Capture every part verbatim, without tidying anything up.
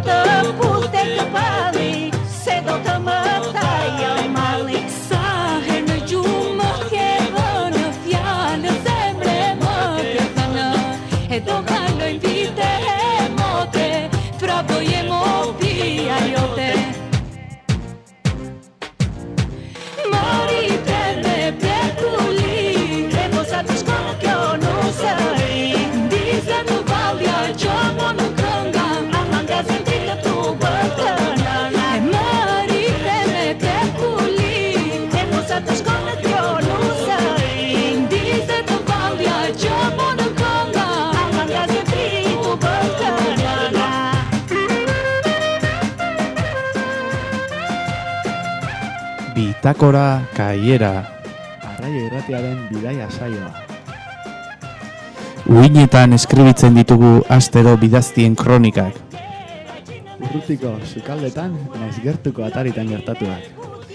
të putet të pali, se do të më taj o mali. Sa her në gjumë më ke vënë, fjallë zemre më ke thënë, e do kalojnë vite e mote, pra do jem o pia jote. Morite me prekuli, e posa të shkonë kjo nusëri, ndizë në valja gjomo në kënga, ama nga zënditë të bëtëna. E morite me prekuli, e posa të shkonë kjo nusëri, ndizë në valja gjomo në kënga, ama nga zënditë të bëtëna. Bitakora kaiera. Arraio irratiaren bidaia saioa. Uinetan eskribitzen ditugu astero bidaztien kronikak. Urrutiko sukaldetan, naiz gertuko ataritan gertatuak.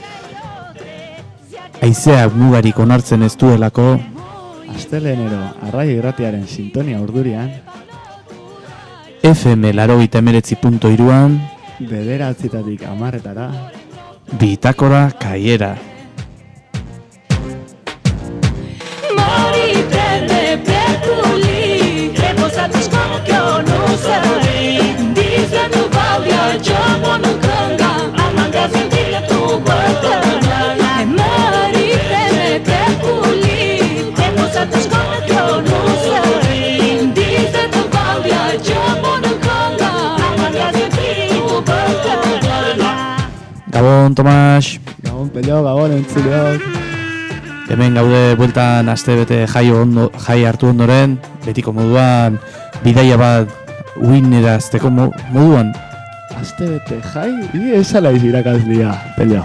Haizeak mugarik onartzen ez duelako, Astelehenero arraio irratiaren sintonia urdurian, F M laurogeita hemeretzi puntu hiruan, bederatzitatik hamarretara, Bitakora kaiera. Morite me prekuli, e posa të shkonë kjo nusëri, ndizë në valja gjomo në kënga, ama nga zënditë të bëtëna. E morite me prekuli, e posa të shkonë kjo nusëri, ndizë në valja gjomo në kënga, ama nga zënditë të bëtëna. Gabon, Tomas. Gabon pelio, gabon entzuleok. Hemen gaude bueltan astebete jai, ondo, jai hartu ondoren, betiko moduan, bidaia bat uinerazteko mo, moduan. Astebete jai, i esala iz irakaslia, pelio.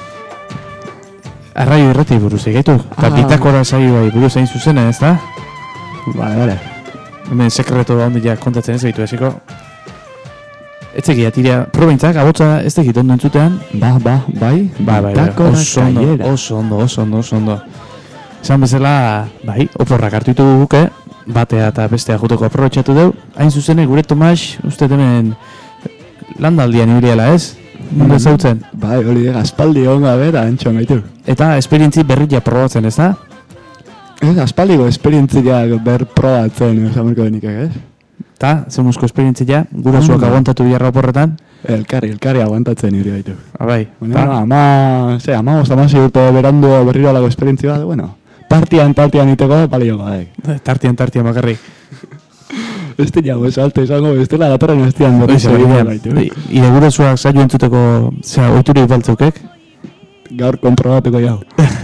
Arraio irrati buruz egaitu, eta Ah. bitakora saioa buruz egin zuzena, ez da? Vale, vale. Hemen sekreto handia kontatzen ez behitu eziko. Etzeki atira, probaintzak, abotza ez tekit ondo entzutean. Ba, ba, bai, Ba, bai, bai, bitakora oso ondo, kaiera. oso ondo, oso ondo, oso ondo. Esan bezala, bai, oporrak hartu ditugu guke, batea eta bestea juteko aprobetxatu deu. Hain zuzene, gure Tomas, uste hemen landaldian ibiliela ez? Mundu ezautzen. Bai, hori de aspaldi egon gabe eta entxon gaitu. Eta esperientzi berria probatzen, ez da? Ez, aspaldiko esperientziak ber probatzen, esan berko denik, ez? Eta, zemuzko esperientzia, gurasuak Ondo. aguantatu biharra oporretan. Elkarri, elkarri aguantatzen hiri gaitu. Abai, Bueno, ama, ze, ama bost, ama urte berandu berriro alako esperientzia bat, bueno, partian, partian iteko, balio badek. tartian, tartian bakarrik. Ez dira, ez alte, esango, ez dela datorren ez dian berriz Oize, egin baina, gaitu. ire gurasuak saio entzuteko, zera, oituri baltzukek. Gaur konprobatuko jau.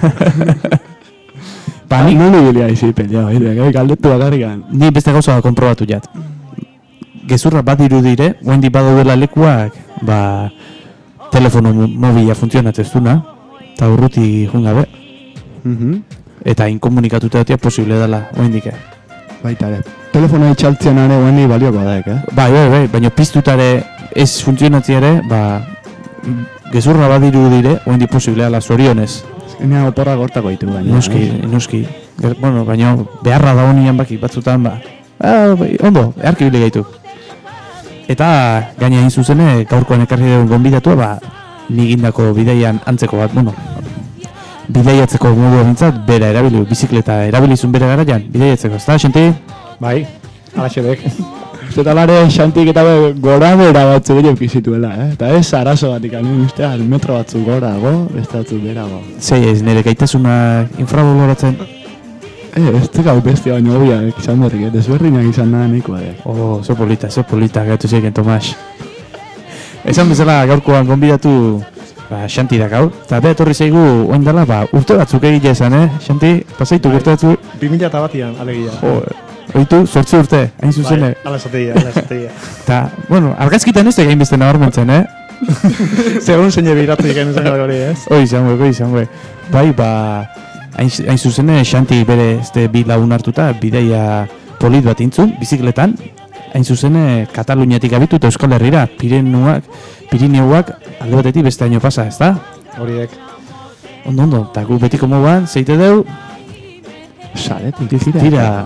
Ba, nik, Non ibilia izi, pelea, bai, galdetu bakarrikan. ni beste gauza bat konprobatu jat. Gezurra bat irudire, oendik badaudela lekuak, ba, telefono mo- mobila funtzionatzen duna, eta urruti jungabe, Mhm. eta inkomunikatuta datia posible dela, oendik. Baita ere. Telefonoa itxaltzen are guendi balioko daek, eh? Bai, bai, bai, baina piztutare ez funtzionatzea ere, ba, gezurra bat irudire, oendik posible dela zorionez. Azkenean oporra gortako ditu baina. Noski, noski. Ger- Bueno, baina beharra da honian baki batzutan, ba. Ah, bai, ondo, eharki bile gaitu. Eta gaina hain zuzene, gaurkoan ekarri dugun gonbidatua, ba, nigindako bideian antzeko bat, bueno, bideiatzeko modua bintzat, bera erabili, bizikleta erabilizun bere garaian, bideiatzeko, ez da, xenti? Bai, alaxe bek. Uste talare xantik eta be, gora bera batzu gehiago kizituela, eh? Eta ez arazo batik, anin ustea, metro batzu gorago, beste batzu berago. Zei ez, nire gaitasuna infravaloratzen. Eh, ez tekau bestia baino hobiak izan berrik, eh? Desberdinak izan da nahikoa, eh? Oh, ze polita, ze polita, gaitu zeiken, Tomas. Esan bezala gaurkoan gonbidatu, ba, Xanti da gaur, eta beha etorri zaigu, oen dela, ba, urte batzuk egile esan, eh? Xanti, pasaitu urte batzuk, bi mila eta batian, alegia. jo, oitu, sortzi urte, hain zuzene. Bai, ala esategia, ala esategia. Eta, bueno, argazkitan ez da gain beste nabarmentzen, eh? Segun zeine biratu ikan izan gara hori, ez? Hoi izan gue, hoi izan gue. Bai, ba, hain, hain zuzene, Xanti bere este bi lagun hartuta, bidaia polit bat intzun, bizikletan, hain zuzene, Kataluniatik abitu eta Euskal Herrira, Pirinuak, Pirineuak alde batetik beste aino pasa, ez da? Horiek. Ondo, ondo, eta gu betiko moduan, zeite deu, Saretik tira, tira. tira.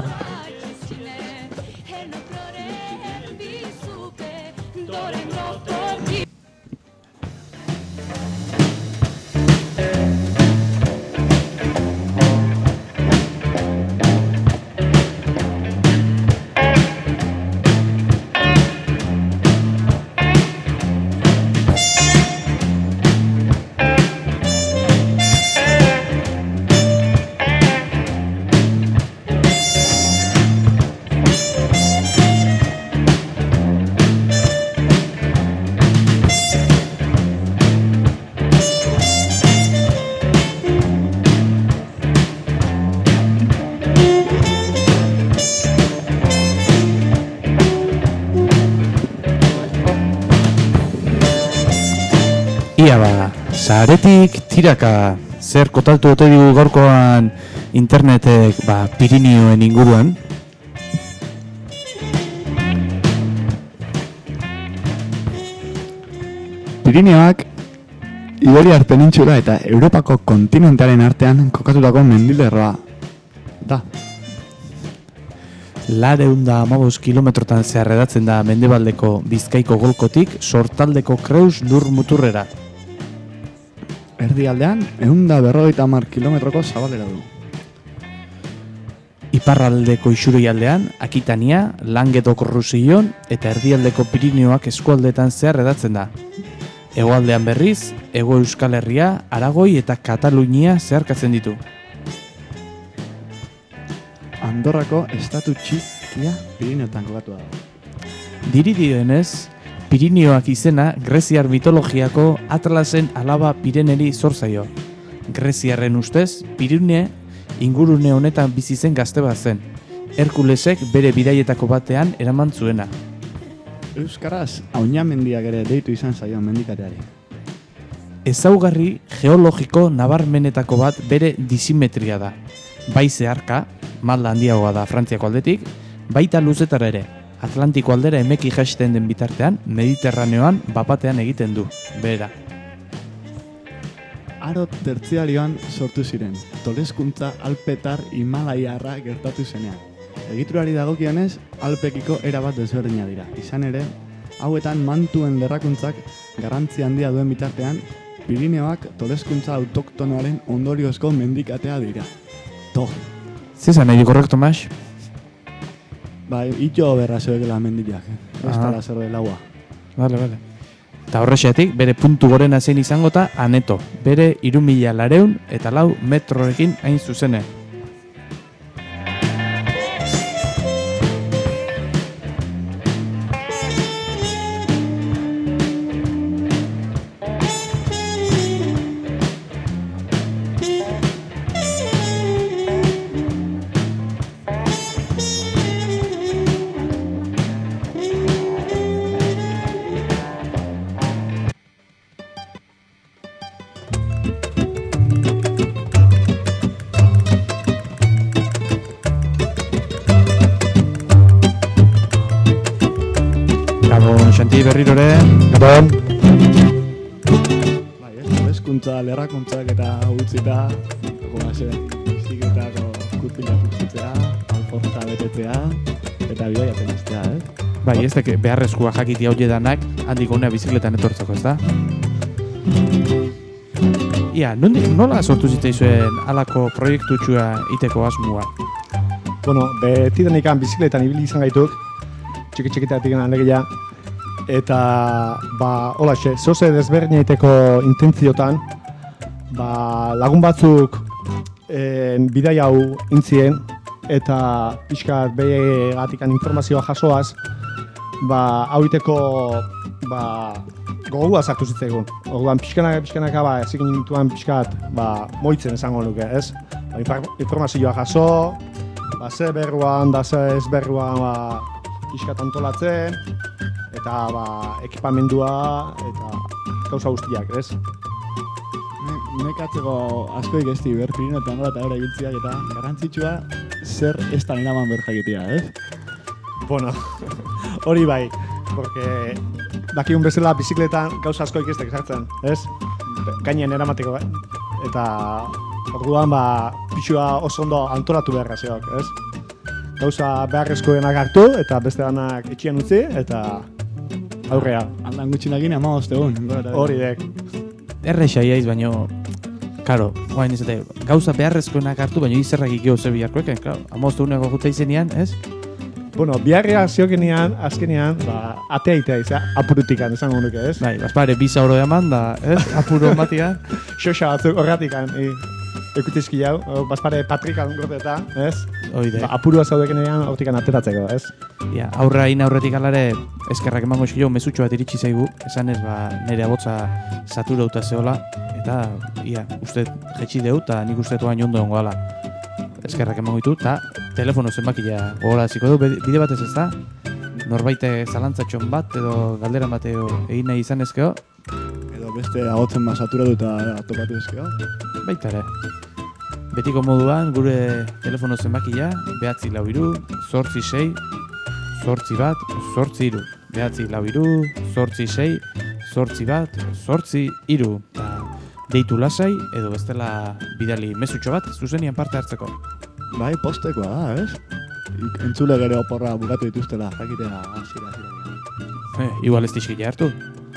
Ia ba, saretik tiraka zer kontatu ote digu gaurkoan internetek ba, Pirinioen inguruan. Pirineoak Iberiar penintsula eta Europako kontinentearen artean kokatutako mendilerroa da. Lareun da hamabost kilometrotan zeharredatzen da mendebaldeko Bizkaiko golkotik sortaldeko Kreus lur muturrera. Erdialdean, ehun da berrogeita hamar kilometroko zabalera du. Iparraldeko Isuroialdean, Akitania, Languedoc-Roussillon eta erdialdeko Pirinioak eskualdetan zeharredatzen da. Hegoaldean berriz, Hego Euskal Herria, Aragoi eta Katalunia zeharkatzen ditu. Andorrako estatu txikia Pirineotan kokatua dago. Diridioenez, Pirinioak izena Greziar mitologiako Atlasen alaba Pireneri zor zaio. Greziarren ustez, Pirine ingurune honetan bizi zen gazte bat zen. Herkulesek bere bidaietako batean eraman zuena. Euskaraz, Aunamendiak ere deitu izan zaio mendikateari. Ezaugarri geologiko nabarmenetako bat bere disimetria da. Bai zeharka, malda handiagoa da Frantziako aldetik, baita luzetara ere. Atlantiko aldera emeki jaisten den bitartean, Mediterraneoan bapatean egiten du, bera. Aro tertziarioan sortu ziren, toleskuntza alpetar Himalaiarra gertatu zenean. Egiturari dagokionez, alpekiko erabat desberdina dira. Izan ere, hauetan mantuen lerrakuntzak garrantzi handia duen bitartean, Pirineoak toleskuntza autoktonoaren ondoriozko mendikatea dira. To. Zizan nahi korrekto, Mas? Ba, ito berra zeuekela mendiak, ez Ah. dara zer delaua. Bale, bale. Eta horrexeatik, bere puntu gorena zein izango eta aneto. Bere hiru mila lareun eta lau metrorekin hain zuzene. Gabon, Xanti berrirore. Gabon. Bai, ez, toleskuntza, lerrakuntzak eta utzita, goaze, biziketako kurpila putzitzea, alforja betetzea, eta bidea jatenaztea, eh? Bai, ez dek beharrezkoa jakiti hau jedanak, handik honea bizikletan etortzeko, ez da? Ia, nondik, nola sortu zitzaizuen halako proiektu txua iteko asmua? Bueno, beti denikan bizikletan ibili izan gaituk, txiki-txikitatik alegia, eta, ba, holaxe, zoze desberdinaiteko intentziotan, ba, lagun batzuk e, bidai hau intzien, eta pixkat behegatikan informazioa jasoaz, ba, hau iteko, ba, gogua sartu zitzaigun. Orduan, pixkanaka, pixkanaka, ba, ezikin nintuan pixkat, ba, moitzen esango nuke, ez? Ba, infor- informazioa jaso, ba, ze berruan, da ze ez berruan, ba, pixkat antolatzen, eta, ba, ekipamendua, eta gauza guztiak, ez? Ne- Nekatzeko askoik ez di ber Pirineotan nola eta ora ibiltziak eta garrantzitsua zer ez da eraman ber jakitea, ez? Bueno, hori bai, porque dakigun bezala bizikletan gauza asko ikistek sartzen, ez? Gainen eramateko, bai? Eta orduan, ba, pixua oso ondo antolatu beharra zeok, ez? Gauza beharrezkoenak hartu, eta beste danak etxian utzi, eta aurrea. Aldan gutxinakin amabost egun. gora eta behera. Hori dek. Erresa iaiz, baino, karo, guain izate, gauza beharrezkoenak hartu, baino izerrak ikio zer biharkoeken, karo, amoztu uneko gute izenean, ez? Bueno, biharria ziokenean, azkenean, ba, atea itea izan, apurutikan esango nuke, ez? Bai, bazpare, biza oro eman da, ez? Apuro matian. Xoxa batzuk horratikan, e, ekutizki hau, bazpare patrikan gordeta, ez? Oide. Ba, apurua zaudekenean hortikan ateratzeko, ez? Ja, aurra ina aurretik alare, eskerrak emango eskio, mesutxo bat iritsi zaigu, esan ez, ba, nire abotza saturauta zehola, eta, ia, uste jetxi deu, eta nik uste toain ondo ongo ala. Eskerrak emango ditu, eta telefono zenbakia gogora ziko du, bide batez ez da, norbaite zalantzatxon bat, edo galdera bat edo egin nahi izan ezkeo, Edo beste agotzen ma saturatu eta topatu ezkeo. Baita ere. Betiko moduan, gure telefono zenbakia, behatzi lau iru, zortzi sei, zortzi bat, zortzi iru. Behatzi lau iru, zortzi sei, zortzi bat, zortzi iru. Ta deitu lasai, edo bestela bidali mezutxo bat, zuzenian parte hartzeko. Bai, postekoa da, ez? Entzule gero oporra bukatu dituztela, jakitea hasiera hasiera. Eh, igual ez dizkila hartu.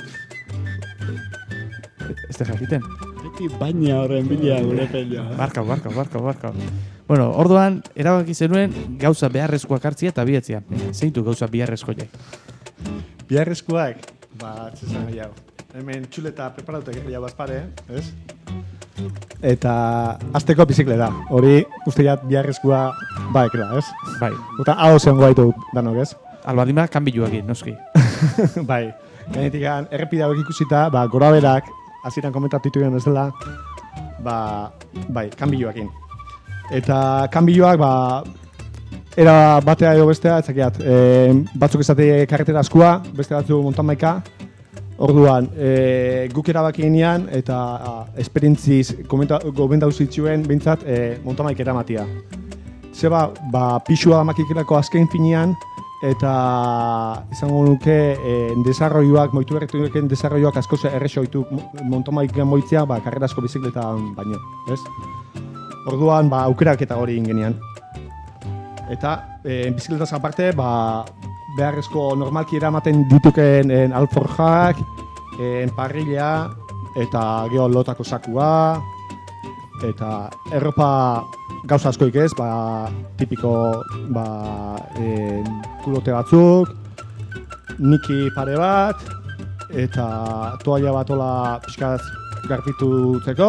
Ez da jakiten. Beti baina horren bila gure pelioa. Barkau, barkau, barkau, barkau. Bueno, orduan, erabaki zenuen gauza beharrezkoak hartzia eta bietzia. Zeintu gauza beharrezkoiek? Biharrezkoak, ba, txesan gehiago. Hemen txuleta preparautek gehiago azpare, ez? Eta azteko bizikleta. Hori, uste jat biharrezkoa baekela, ez? Bai, Eta hau zen guaitu danok, ez? albadima kanbiluakin, noski. Bai, gainetik errepide hauek ikusita, ba, gora berak, hasieran komentatu dituen ez dela, ba, bai, kanbiluakin. Eta kanbiluak, ba, era batea edo bestea, etzakiat, e, batzuk esate karretera askua, beste batzuk montanbaika, orduan, e, guk erabakinean eta a, esperientziz gomendau zitzuen behintzat e, montanbaik eramatia. Zeba, ba, pixua makikirako azken finean, eta izango nuke e, desarroioak, moitu berretu duken desarroioak asko errexo ditu montanbaiken moitzea, ba, karrerazko bizikletan baino, ez? Orduan, ba, aukerak eta hori ingenian. Eta, e, bizikletaz aparte, ba, beharrezko normalki eramaten dituken en alforjak, en parrilla, eta geho lotako sakua, eta erropa gauza askoik ez, ba, tipiko ba, en, kulote batzuk, niki pare bat, eta toalla bat ola pixkaz garbitutzeko,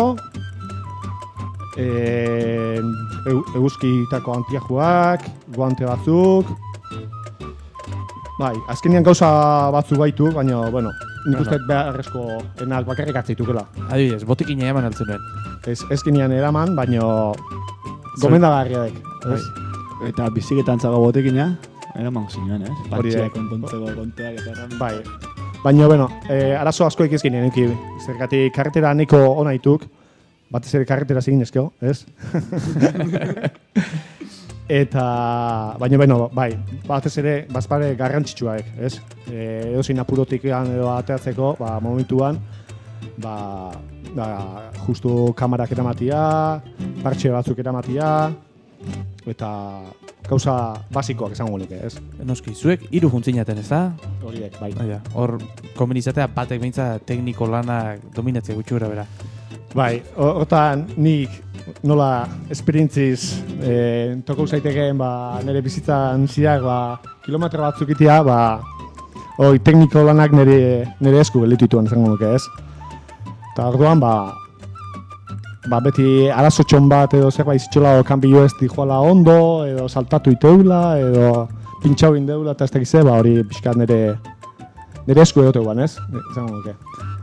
e, eguzkitako antiajuak, guante batzuk, bai, azkenean gauza batzuk baitu, baina, bueno, nik uste beharrezko enak bakarrik atzeitukela. Adibidez, botikina eman altzen duen. Ez, ezkenean eraman, baina gomendagarriak. Bai. Eta biziketan zago botekina, eraman zinean, ez? Hori da. Patxeak konpontzeko konteak eta erran. Bai. Baina, bueno, eh, arazo asko ikizkinen eki. Zergatik karretera nahiko ona dituk, batez ere karretera zigin ezkeo, ez? Eta, baina, bueno, bai, batez ere, bazpare garrantzitsuak, ez? E, edozin apurotik edo ateatzeko, ba, momentuan, ba, ba, justu kamarak eramatia, partxe batzuk eramatia, eta gauza basikoak esango nuke, ez? Noski, zuek hiru juntzinaten, ez da? Horiek, bai. Baina, hor, komenizatea batek behintza tekniko lanak dominatzea gutxura bera. Bai, hortan nik nola esperientziz e, toko zaitekeen ba, nire bizitzan ziak ba, kilometro batzuk itia, ba, oi, tekniko lanak nire, nire esku gelditu dituan izango nuke, ez? Eta orduan, ba, ba, beti arazotxon bat edo zerbait zitxola o kanbio ez dijoala ondo, edo saltatu iteula, edo pintxau indeula, eta ez dakize, ba, hori pixkat nire, nire esku egote guan, ez? Izango nuke.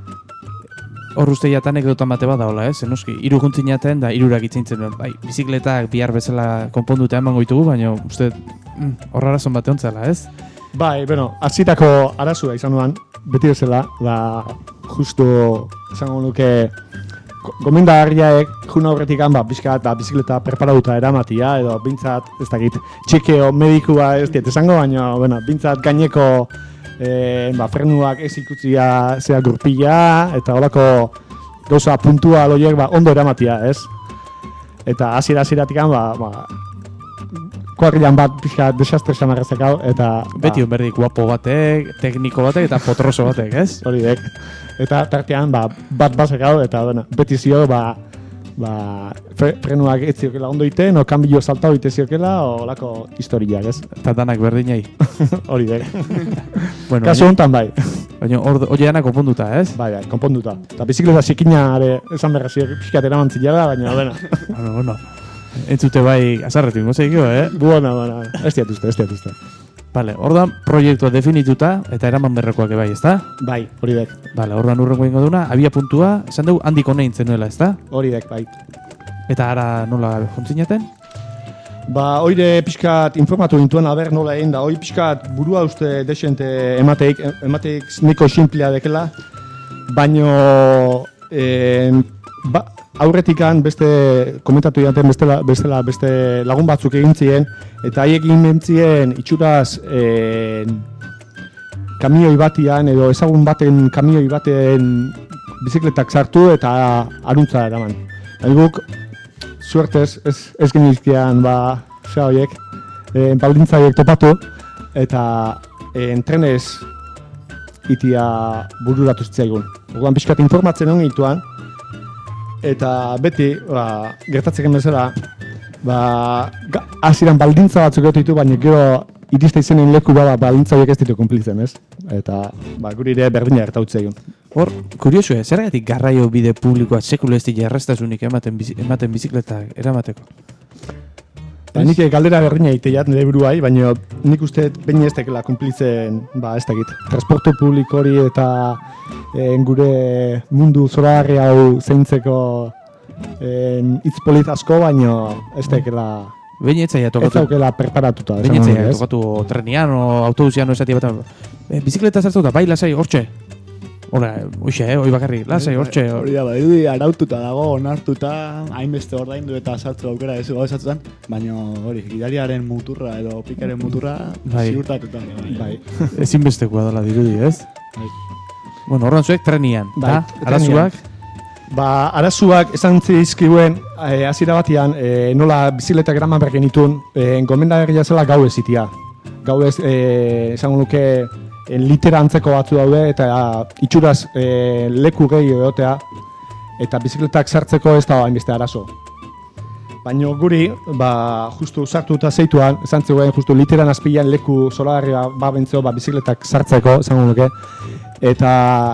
Hor uste jat anekdota bate bat daola, ez? Noski, hiru juntzinaten da hirurak itzintzen duen. Bai, bizikletak bihar bezala konponduta emango ditugu, baina uste mm, hor arazon bate ontzela, ez? Bai, bueno, hasitako arazua izan duan, beti bezala, ba, justu izango nuke gomendagarriaek juna horretik ba, bizkat, ba, bizikleta preparauta eramatia, edo bintzat, ez dakit, txikeo medikua ez diet esango, baina, bueno, bintzat gaineko E, ba, frenuak ez ikutzia zea gurpila, eta holako gauza puntua loiek ba, ondo eramatia, ez? Eta hasiera-hasieratik ba, ba, kuadrilan bat pixka desastre samarrazak hau, eta... Beti ba, onberdik guapo batek, tekniko batek eta potroso batek, ez? Hori dek. Eta tartean ba, bat bazak hau, eta bueno, beti zio, ba, ba, fre, frenuak ez ziokela ondo iten, o kanbilo saltau ite ziokela, o holako historiak, ez? Eta danak berdinei. Hori dek. Bueno, Kasu honetan bai. baina hor hoiana konponduta, ez? Bai, bai, konponduta. Eta bizikleta zikina ere esan berra ziok pixkat eramantzin jara, baina, bueno. Bueno, bueno. Entzute bai azarretu ingo zeikio, eh? Buena, buena. Ez diatuzte, ez diatuzte. Vale, orduan proiektua definituta eta eraman berrekoak ebai, ezta? Bai, hori dek. Vale, orduan urrengo ingo duna, abia puntua, esan dugu handik onein zenuela, ezta? Hori dek, bai. Eta ara nola juntzinaten? Ba, oire pixkat informatu gintuen, aber nola egin da, hoi pixkat burua uste desente emateik, emateik niko simplea dekela, baino eh, ba, aurretikan beste komentatu jaten bestela, bestela beste lagun batzuk egin ziren, eta haiek egin mentzien itxuraz eh, kamioi batian edo ezagun baten kamioi baten bizikletak sartu eta aruntza eraman. Guk, suertez, ez, ez genizkian ba, xa horiek, e, baldintzaiek topatu, eta e, entrenez itia bururatu zitzaigun. Orduan pixkat informatzen hon gituan, eta beti, ba, gertatzeken bezala, ba, hasieran baldintza batzuk egotu ditu, baina gero iriste izenen leku bada baldintza horiek ez ditu kumplitzen, ez? Eta ba, guri ere berdina gertautze egun. Hor, kuriosu, eh? Zergatik garraio bide publikoa sekulo ez dira errestasunik ematen, bizi, ematen bizikletak eramateko? Ba, nik galdera berdina egiteiat nire buruai, baina nik uste behin ez tekela kumplitzen, ba, ez dakit, transporte publiko hori eta e, gure mundu zoragarri hau zeintzeko hitz polit asko, baina ez tekela... Behin etzaia Ez tokatu. daukela preparatuta. Behin esango etzaia nuke, ez? tokatu trenian o autobusian o esatia bat. E, bizikleta zartu da, bai lasai, hortxe. Hora, hoxe, eh, hoi bakarri, lasai, hortxe. Hori da, bai, araututa dago, onartuta, hainbeste ordaindu eta sartu aukera ez gau esatzutan, baina hori, gidariaren muturra edo pikaren muturra Bai. ziurtatuta. Bai. Ezinbestekoa dela dirudi, ez? Bai. Bueno, horren zuek trenian, Bai, da? trenian. Arazuak? Ba, arazuak esan zizkiguen eh, hasiera batean eh, nola bizikletak eraman behar genitun, eh, gomendagarria zela gau ez itia. Gau ez, eh, esango nuke, eh, litera antzeko batzu daude eta eh, itxuraz eh, leku gehi egotea eta bizikletak sartzeko ez da hainbeste arazo. Baina guri, ba, justu sartu eta zeituan, esan zegoen justu literan azpilan leku zoragarria ba bentzeo ba, bizikletak sartzeko, esango nuke, eta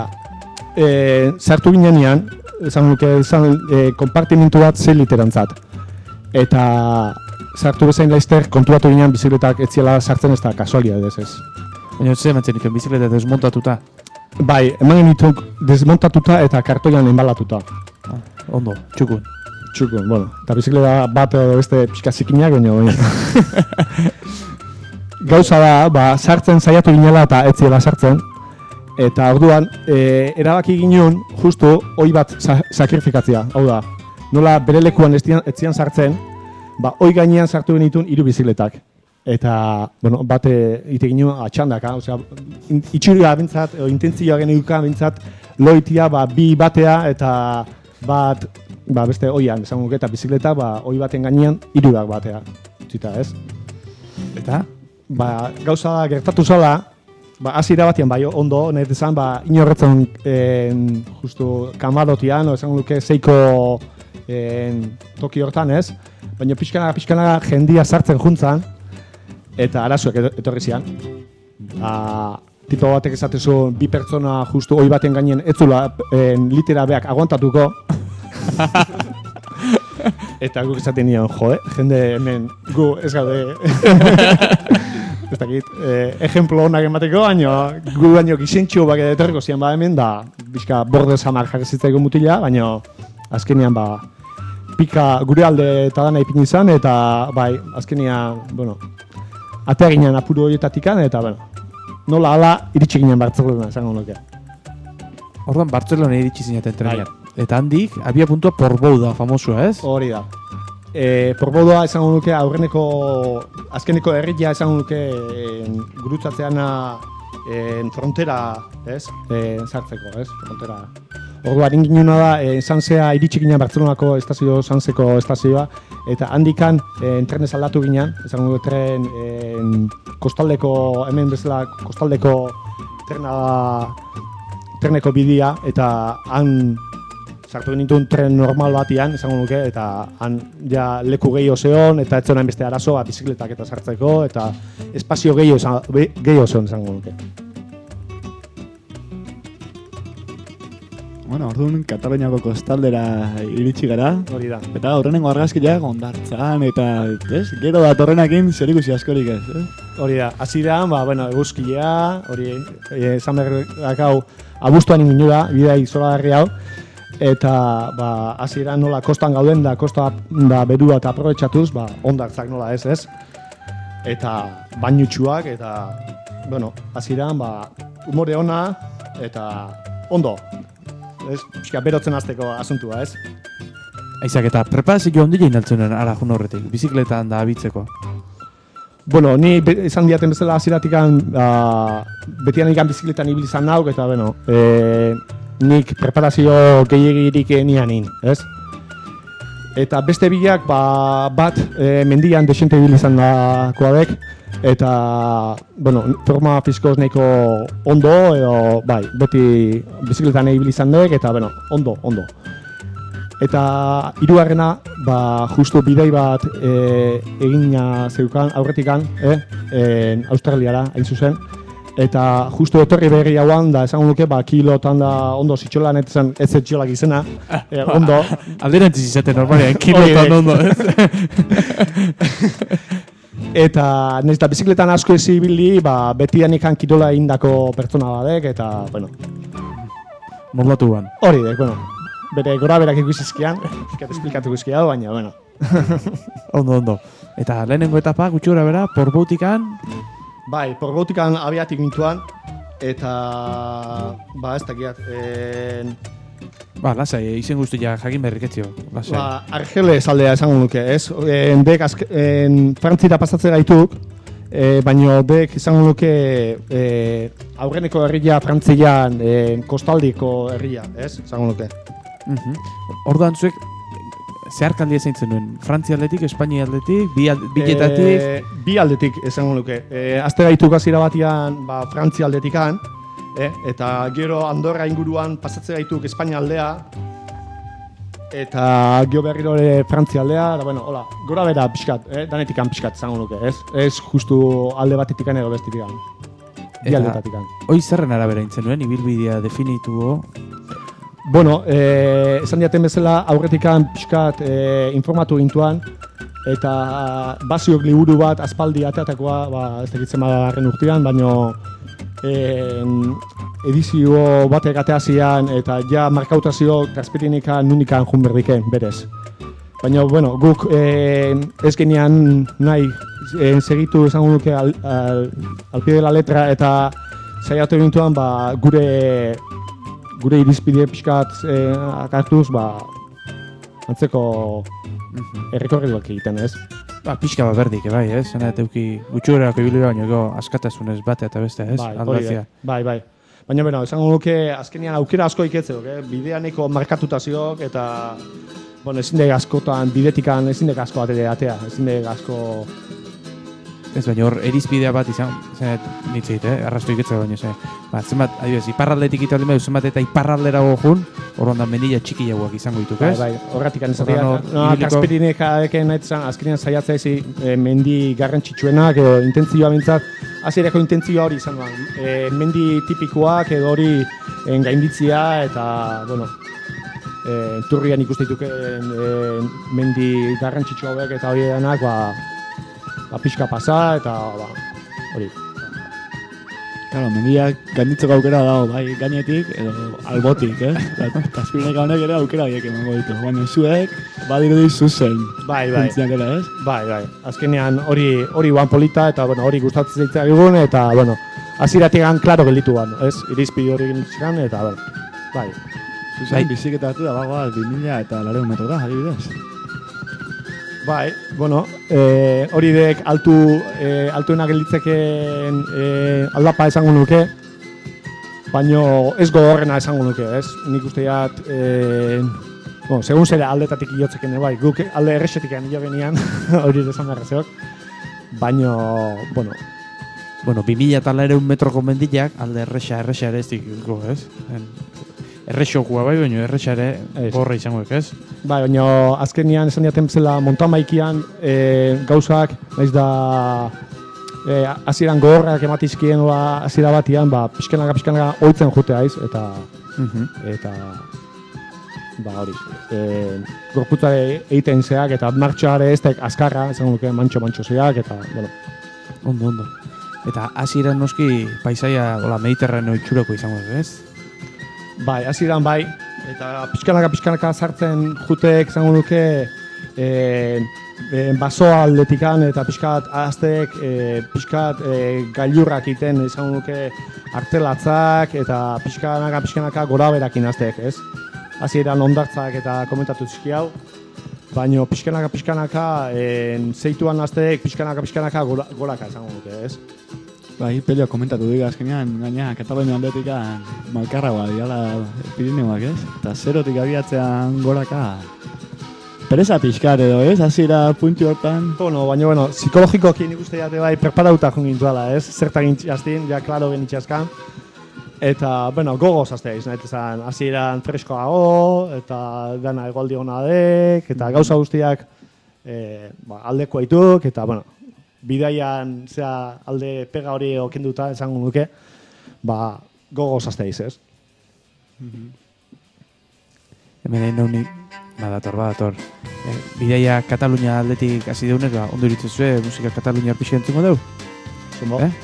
eh, sartu ginean, esan nuke, izan e, konpartimentu bat zei literantzat. Eta sartu bezain laizter kontuatu ginean bizikletak etziela sartzen ez da kasualidadez ez. Baina ze ematen dituen bizikleta desmontatuta. Bai, eman genitu desmontatuta eta kartoian enbalatuta. Ah, ondo, txukun. Txukun, bueno, eta bizikleta bat edo beste pixka zikinak, baina baina. Gauza da, ba, sartzen saiatu ginela eta etziela sartzen. Eta orduan, e, erabaki ginen justu hoi bat sa sakrifikatzea. Hau da, nola bere lekuan ez zian sartzen, ba, hoi gainean sartu genitun hiru bizikletak. Eta, bueno, bate ite ginen atxandaka, osea, itxurria bintzat, o intentzioa genuka bintzat, loitia, ba, bi batea eta bat, ba, beste hoian, esan guke, eta bizikleta, ba, hoi baten gainean hirurak batea. Zita, ez? Eta? Ba, gauza da gertatu zala, ba, hasiera batean bai ondo, nahi izan, ba, inorretzen en, justu kamarotian, o esan duke zeiko en, toki hortan ez, baina pixkanaga, pixkanaga jendia sartzen juntzan, eta arazoak etorri zian. Ba, tipo batek esatezu bi pertsona justu hoi baten gainen etzula en, litera beak aguantatuko, eta guk esaten nion, jo, eh? Jende hemen gu ez gaude... Ez dakit, eh, ejemplo honak emateko, baina gu baino gizentxo bak etorriko zian ba hemen, da bizka borde samar jarri zitzaiko mutila, baina azkenean ba pika gure alde eta dana ipin izan, eta bai, azkenean, bueno, atea ginen apuru horietatikan, eta bueno, nola ala iritsi ginen Bartzelona, esango nuke. Orduan Bartzelona iritsi zinaten trenian. Eta handik, abia puntua Porbou da famosua, ez? Hori da. E, Porboudoa esango nuke aurreneko, azkeneko herria esango nuke en, gurutzatzeana en, frontera, ez? E, sartzeko, ez? Frontera. Orduan inginuna da, e, Sanzea iritsi ginen Bartzelonako estazio, Sanzeko estazioa, eta handikan e, trenez aldatu ginen, esango nuke tren en, kostaldeko, hemen bezala kostaldeko trena treneko bidia, eta han sartu genituen tren normal batian, esango nuke, eta han ja leku gehiago zeon, eta ez zonain beste arazoa, bizikletak eta sartzeko, eta espazio gehiago zeon, esango nuke. Bueno, orduan Kataluniako kostaldera iritsi gara. Hori da. Eta aurrenengo argazkiak hondartzan eta, ez? Gero datorrenakin zerikusi askorik ez, eh? Hori da, hasieran, ba, bueno, eguzkilea, hori, esan berrak hau, abuztuan inginura, bidea izolagarri hau, eta, ba, hasieran nola kostan gauden da, kosta da berua eta aprobetxatuz, ba, hondartzak nola ez, ez? Eta bainutsuak, eta, bueno, hasieran, ba, umore ona, eta ondo. ez? Pixka berotzen hasteko asuntua, ez? Aizak eta preparazio ondile inaltzunen ara jun horretik, bizikletan da abitzeko. Bueno, ni be- esan diaten bezala hasieratikan uh, betian ikan bizikletan ibili izan nauk, eta bueno, e, nik preparazio gehiagirik nianin, ez? Eta beste bilak, ba, bat e, mendian desente ibili izan dakoadek, eta, bueno, forma fiskoz nahiko ondo, edo, bai, beti bizikletan ibili izan dek, eta, bueno, ondo, ondo. Eta hirugarrena, ba, justu bidei bat e, egina zeukan aurretikan, eh? E, Australiara, hain zuzen. Eta justu etorri berri hauan, da esango nuke, ba, kilotan da ondo zitxolan, ez zen ez zetxolak izena, e, ondo. Alderantziz izaten normalean, kilotan ondo, ez? Eta nahiz eta bizikletan asko ez ibili, ba, betian ikan kirola indako pertsona badek, eta, bueno. Moldatu ban. Hori dek, bueno. Bere gora berak ikusizkian, ikat esplikatu guzkia hau, baina, bueno. Ondo, ondo. Eta lehenengo etapa, gutxura bera, porboutikan, Bai, porboutikan abiatik mintuan, eta, ba, ez dakiat, en, ba, lasai, izen guztia jakin berriketzio, lasai. ba, Argeles aldea esango nuke, ez? En, dek, azk, en, Frantzira pasatzen gaituk, e, baina dek esango nuke e, aurreneko herria Frantzian, e, kostaldiko herria, ez? Esango nuke. Mhm. Orduan zuek, zeharkaldia zeintzen duen, Frantzia aldetik, Espainia aldetik, bi al- biletatik, E, bi aldetik esango nuke. E, azte gaituk hasiera batian, ba, Frantzia aldetikan, eh? Eta gero Andorra inguruan pasatze gaituk Espainia aldea, eta gero berriro ere Frantzia aldea, da, bueno, hola, gora bera pixkat, eh? Danetikan pixkat esango nuke, ez? Ez justu alde batetikan edo bestitikan. Bi Eta- aldetatikan. hoi zerren arabera intzen duen, ibilbidea definitu, Bueno, eh, esan diaten bezala aurretikan pixkat eh, informatu gintuan, eta basiok liburu bat aspaldi ateatakoa, ba, ez dakitzen badarren urtean, baino eh, edizio batek ateazian, eta ja markautazio gazpirinika nunikan jun berdiken, berez. Baina, bueno, guk eh, ez genean nahi eh, segitu esango nuke al, al, al pie de la letra, eta saiatu gintuan, ba, gure gure irizpide pixkat eh, akartuz, ba, antzeko errekorriduak egiten, ez? ba, pixka bat berdik, bai, ez? Zena eteuki gutxurerako ibili baino ego askatasunez batea eta beste, ez? Bai, hori Aldazia. da. bai, bai. Baina, bueno, esango nuke azkenean aukera asko iketzeok, eh? Bideaneko markatutaziok, eta, bueno, ezin dek askotan, bidetikan ezin dek asko atea, atea, ezin dek asko. Ez baina hor erizpidea bat izan, zenet nitzeit, eh? Arrastu iketzea baino, ze. Ba, zenbat, adibidez, iparraldetik ito aldi zenbat eta iparraldera gojun, horren da mendia txiki jauak izango dituk, Bai, ez? bai, horretik anezatea. Orduan hor, No, ibiliko- Kasperinek eken nahi zan, azkenean saiatzea ezi e, mendi garrantzitsuenak, edo intentzioa bintzat, hasierako intentzioa hori izan duan. E, mendi tipikoak edo hori en, gainditzia, eta, bueno, e, turrian ikusteituke e, mendi garrantzitsu hauek eta hori denak, ba, ba, pixka pasa, eta, ba, hori. Claro, mendiak gainditzeko aukera dago, bai gainetik edo albotik, eh? Kaspirinek honek ere aukera horiek emango ditu. Baina zuek, badirudi zuzen. Bai, bai. Funtziak ere, ez? Bai, bai. Azkenean hori hori guan polita, eta, bueno, hori gustatzen zitzaigun, eta, bueno, hasieratik klaro gelditu ban, ez? Irizpide hori gilitzekan, eta, bueno, bai. Zuzen Bai. biziketatu da bagoa bi mila eta laurehun metrora, adibidez. Bai, bueno, eh, hori dek altu, eh, altuena gelditzeken eh, aldapa esango nuke, baino ez gogorrena esango nuke, ez? Nik uste jat, eh, bueno, segun zera aldetatik iotzeken, bai, guk alde erresetik jo genian, hori desan berrezeok, baino, bueno, Bueno, bi mila eta laurehun metroko mendiak, alde erresa, erresa ere ez dikuko, ez? En- Errexokua bai, baina erresa ere Ez. gorra izangoek, ez? bai, baino azkenian esan diaten bezala montamaikian eh, gauzak, naiz da eh, hasieran gogorrak ematizkien oa hasiera batian, ba, pixkanaka, pixkanaka ohitzen jutea aiz, eta Mhm. eta ba hori, e, gorputza egiten zeak, eta martxoare ez tek azkarra, esan nuke mantxo-mantxo zeak, eta, bueno, Ondo, ondo. Eta hasieran noski paisaia hola mediterraneo itxurako izango, ez? bai, hasieran bai, eta pixkanaka, pixkanaka sartzen jutek, esango nuke, e, e, basoa aldetikan, eta pixkat aztek, e, pixkat e, gailurrak iten, esango nuke, artelatzak eta pixkanaka, pixkanaka gora berakin azteek, ez? Hasieran ondartzak eta komentatu txiki hau, baina pixkanaka, pixkanaka, en, zeituan azteek pixkanaka, pixkanaka gora, goraka esango dute, ez? Bai, pelio komentatu diga azkenean, gaina Katalunia aldetika malkarragoa diala Pirineoak, ez? Eta zerotik abiatzean goraka pereza pixkar edo, ez? Hasiera puntu hortan. Bueno, baina, bueno, psikologikoki nik uste jate bai preparauta jungintuala, ez? Zertak intxastin, ja klaro genitxaskan. Eta, bueno, gogoz aztea izan, eta zan, hasieran freskoago, eta dana egualdi hona dek, eta gauza guztiak e, ba, aldeko aituk, eta, bueno, bidaian zera alde pega hori okenduta esango nuke, ba, gogoz aztea iz, ez? Hemen egin daunik, badator, badator. E, bidaia Katalunia aldetik hasi deunez, ba, ondo iritzen zuen musika Katalunia arpixi entzungo deu? Zumbo? Eh?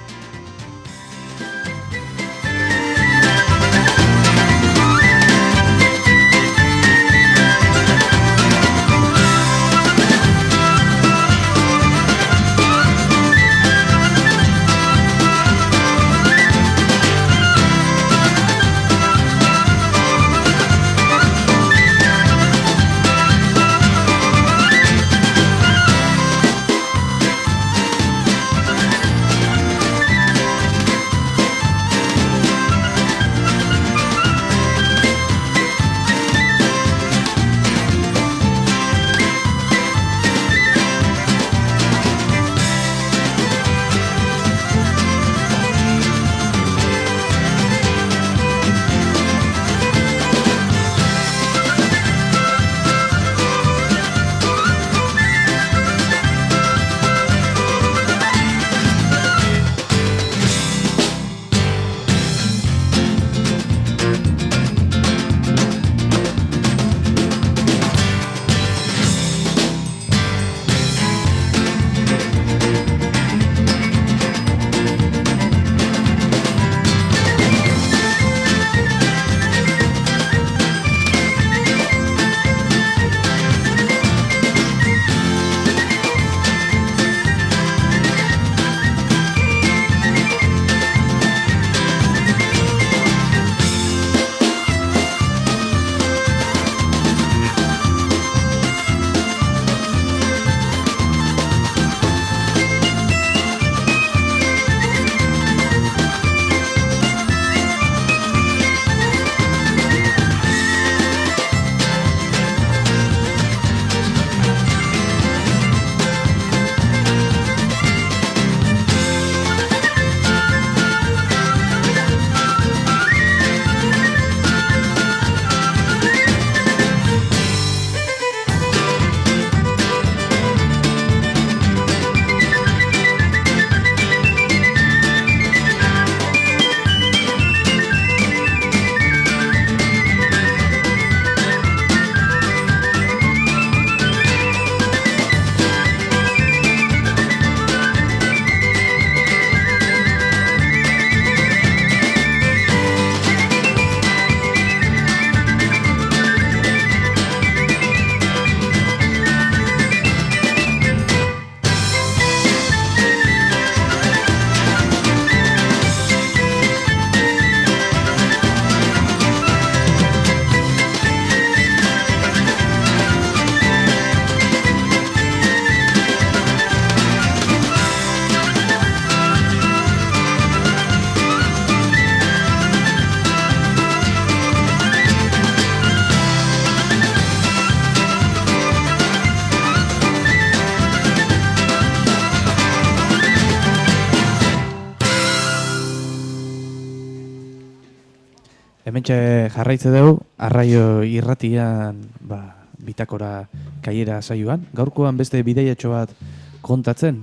Hementxe jarraitze dugu, arraio irratian ba, bitakora kaiera saioan. Gaurkoan beste bidaiatxo bat kontatzen.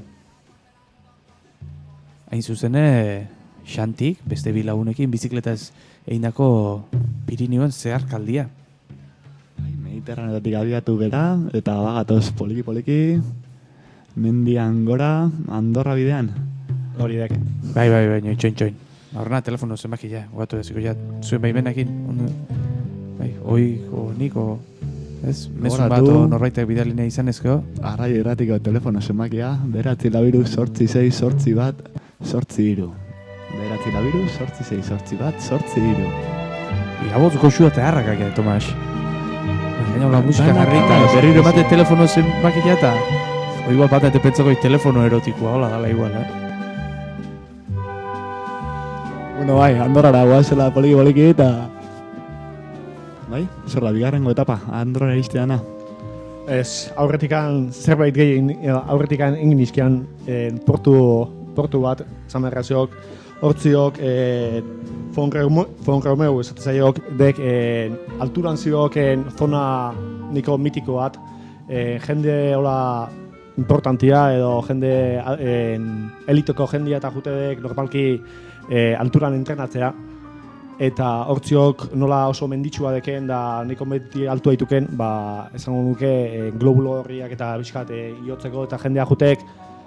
Hain zuzene, Xantik, beste bilagunekin, bizikletaz eginako Pirinioen zeharkaldia. Mediterranetatik abiatu bera, eta bagatoz poliki-poliki, mendian gora, Andorra bidean. Hori dek. Bai, bai, bai, itxoin, itxoin. Horna, telefono zenbaki ja, gugatu deziko ja, zuen baimenekin, bai, oiko, niko, ez? Mesun bat o norbaitek bidalinea izan ezko. Arraio irratiko telefono zenbakia, beratzi labiru, sortzi zei, sortzi bat, sortzi iru. Bederatzi labiru, sortzi zei, sortzi bat, sortzi diru. Gabotz goxua eta harrakak, eh, Tomas. Gaina la musika Dana- jarri eta dana- berriro bate telefono zen makina eta o igual bat eta pentsako telefono erotikoa, hola gala igual, eh? Bueno, bai, Andorrara guazela poliki-poliki eta... Bai, zer da, bigarrengo etapa, Andorrara iristeana. Ez, aurretikan zerbait gehi, aurretikan egin izkian eh, portu, portu bat, zamerraziok, hortziok, eh, Fonromeu esatezaiok, dek eh, alturan ziok eh, zona niko mitiko bat, eh, jende hola importantia edo jende eh, elitoko jendia eta jutedek normalki eh, alturan entrenatzea. Eta hortziok nola oso menditsua deken da niko beti altua dituken, ba, esango nuke e, globulo horriak eta bizkat e, iotzeko eta jendea jutek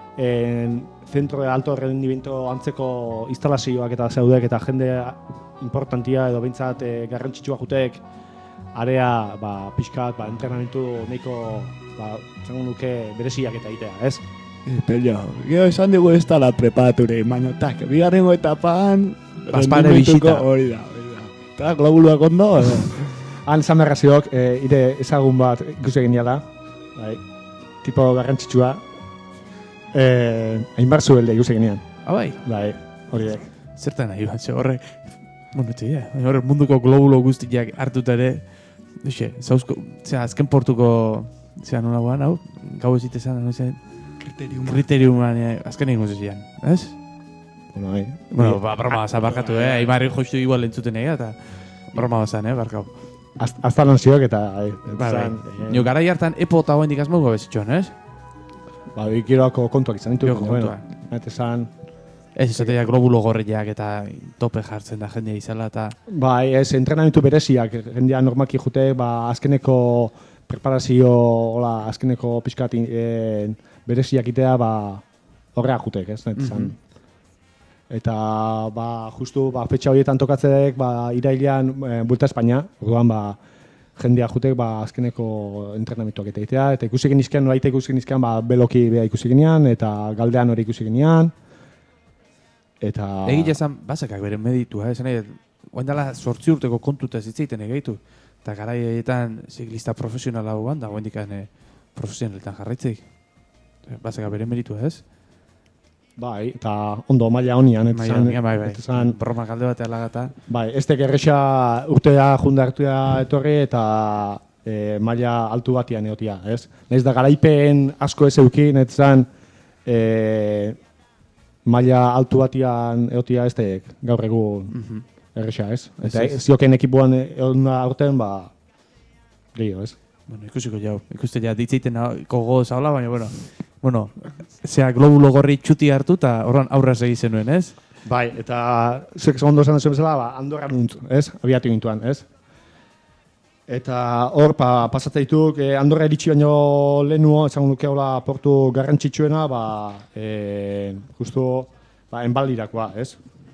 e, zentro de alto rendimiento antzeko instalazioak eta zeudek eta jende importantia edo behintzat e, garrantzitsua jutek area ba, pixkat ba, entrenamentu nahiko ba, esango nuke bereziak eta egitea, ez? Pello, gero esan dugu ez da la preparature, baina tak, bigarrengo etapan... Bazpare rendimentuko bisita. Hori da, hori da. Eta globuluak ondo, edo? Han zamerraziok, e, ire ezagun bat ikusi egin diala, bai, tipo garrantzitsua, e, hainbar zuelde ikusi egin Ah, bai, bai, horiek. zertan nahi bat, ze horrek, bueno, tia, horrek munduko globulo guztiak hartuta ere, duxe, zauzko, zera, azken portuko, zera, nola guan, hau, gau ez itezan, no zen, Kriteriuma. kriteriuman, eh, azken egin guzizian, ez? Bueno, bai. Bueno, ba, broma bazan barkatu, eh, aimarri jostu igual entzuten egia, eta broma bazan, eh, barkau. Az- Aztalan ziok eta... Bai, Ba, bai, zan, eh, nio garai hartan epo eta hoendik azmogu bezitxon, ez? ba, bikiroako kontuak izan ditu. Bikiroako baina, bueno, kontuak. Eta esan, Ez, izatea globulo gorriak eta tope jartzen da jendea izala, eta... bai, ez, entrenamentu bereziak, jendea normalki jute, ba, azkeneko preparazio, hola, azkeneko pixkat eh, bereziak itea, ba, horrea jutek, ez? Eta esan, Eta, ba, justu, ba, fetxa horietan tokatzek, ba, irailean e, Buelta Espainia, orduan, ba, jendea jutek, ba, azkeneko entrenamentuak eta egitea, eta ikusi genizkean, nolaita ikusi genizkean, ba, beloki beha ikusi genean, eta galdean hori ikusi genean, eta... Egile zan, bazakak beren meditua, esan nahi, oain dela sortzi urteko kontuta zitzeiten egeitu, eta garai egietan ziklista profesionala guan, da oain dikan e, profesionaletan jarraitzeik. Bazakak beren meritua, ez? Bai, eta ondo maila honian, eta Maia, zan, bai, bai, bai. eta zan, Broma kalde bat alagata. bai, ez tek erresa urtea junda hartua etorri eta e, maila altu batian egotia, ez? Naiz da garaipen asko ez eukin, ez zan e, maila altu batian egotia ez tek gaur egun erresa, ez? Eta Ez, ez. zioken ekipuan egon aurten, ba, gehiago, ez? Bueno, ikusiko jau, ikuste ja ditzeiten kogo zaula, baina, bueno, bueno, zea globulo gorri txuti hartu eta horran aurra segi zenuen, ez? Bai, eta zuek ondo esan zuen bezala, ba, Andorra nunt, ez? Abiatu gintuan, ez? Eta hor, pa, pasatzen dituk, eh, Andorra iritsi baino lehenuo, esango nuke hola portu garrantzitsuena, ba, eh, justu, ba, enbaldirakoa, ez?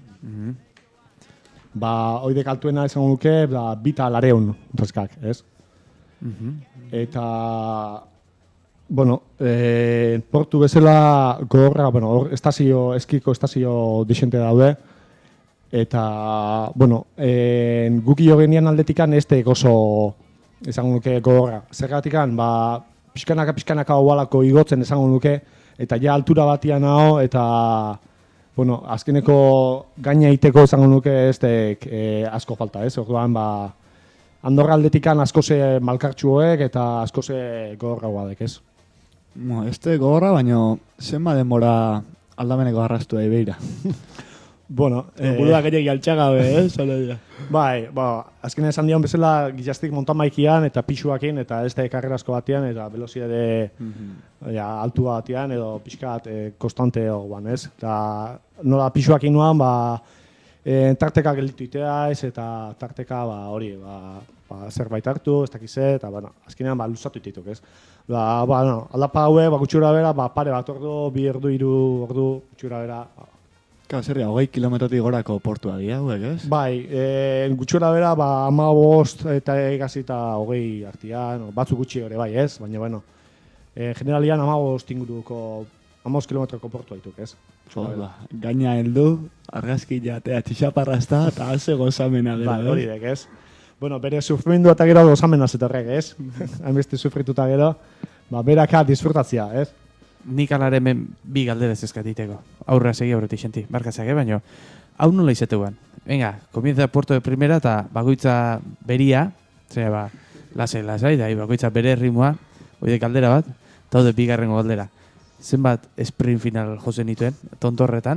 Ba, oidek altuena esango nuke, ba, bita lareun, raskak, ez? Eta, bueno, eh, portu bezala gogorra, bueno, hor estazio, eskiko estazio disente daude, eta, bueno, eh, guki jo genian aldetikan ez tek oso, esango nuke, gogorra. Zergatikan, ba, pixkanaka, pixkanaka obalako igotzen esango nuke, eta ja altura batian hau, eta, bueno, azkeneko gaina iteko esango nuke ez tek eh, asko falta, ez? Orduan, ba, Andorra aldetikan askoze malkartxuoek eta askoze gogorra guadek, ez? Bueno, este gogorra, baina zenba denbora aldameneko arrastu da beira. Bueno, Eh, Burua gehiagi altxagabe, eh? Solo dira. bai, ba, azken esan dion bezala gizastik montan maikian eta pixuakin eta ez da karrerasko batean eta veloziade ja, altu batean edo pixkat eh, konstante hoguan, ez? Eta nola pixuakin nuan, ba, eh, tarteka gelditu itea ez eta tarteka ba, hori, ba, ba, zerbait hartu, ez dakize, eta bueno, azkenean ba, luzatu itituk, ez? Ba, ba, no, aldapa haue, ba, gutxura bera, ba, pare bat ordu, bi ordu, hiru ordu, gutxura bera, ba, Kau, zerria, hogei kilometrotik gorako portua dira, hauek, ez? bai, e, gutxura bera, ba, ama bost eta egasi eta hogei artian, batzuk gutxi ere bai, ez? Baina, bueno, e, generalian ama bost inguruko, ama bost kilometroko portua dituk, ez? Ba, gaina heldu, argazki jatea txixaparrazta eta haze gozamena gero. Bai, hori dek, ez? Bueno, bere sufrimendu eta gero gozamena zetorrek, ez? Hainbeste sufrituta gero, ba, beraka disfrutatzia, ez? Nik alare hemen bi galdera zeskatiteko. Aurra segi aurretik xenti, barkatzak, eh? Baina, hau nola izateguan. Venga, comienza Puerto de Primera eta bakoitza beria, zera, ba, lasai, lasai, da, bakoitza bere ritmoa, oide galdera bat, eta hau de bigarrengo galdera. Zenbat sprint final jozen nituen, tontorretan?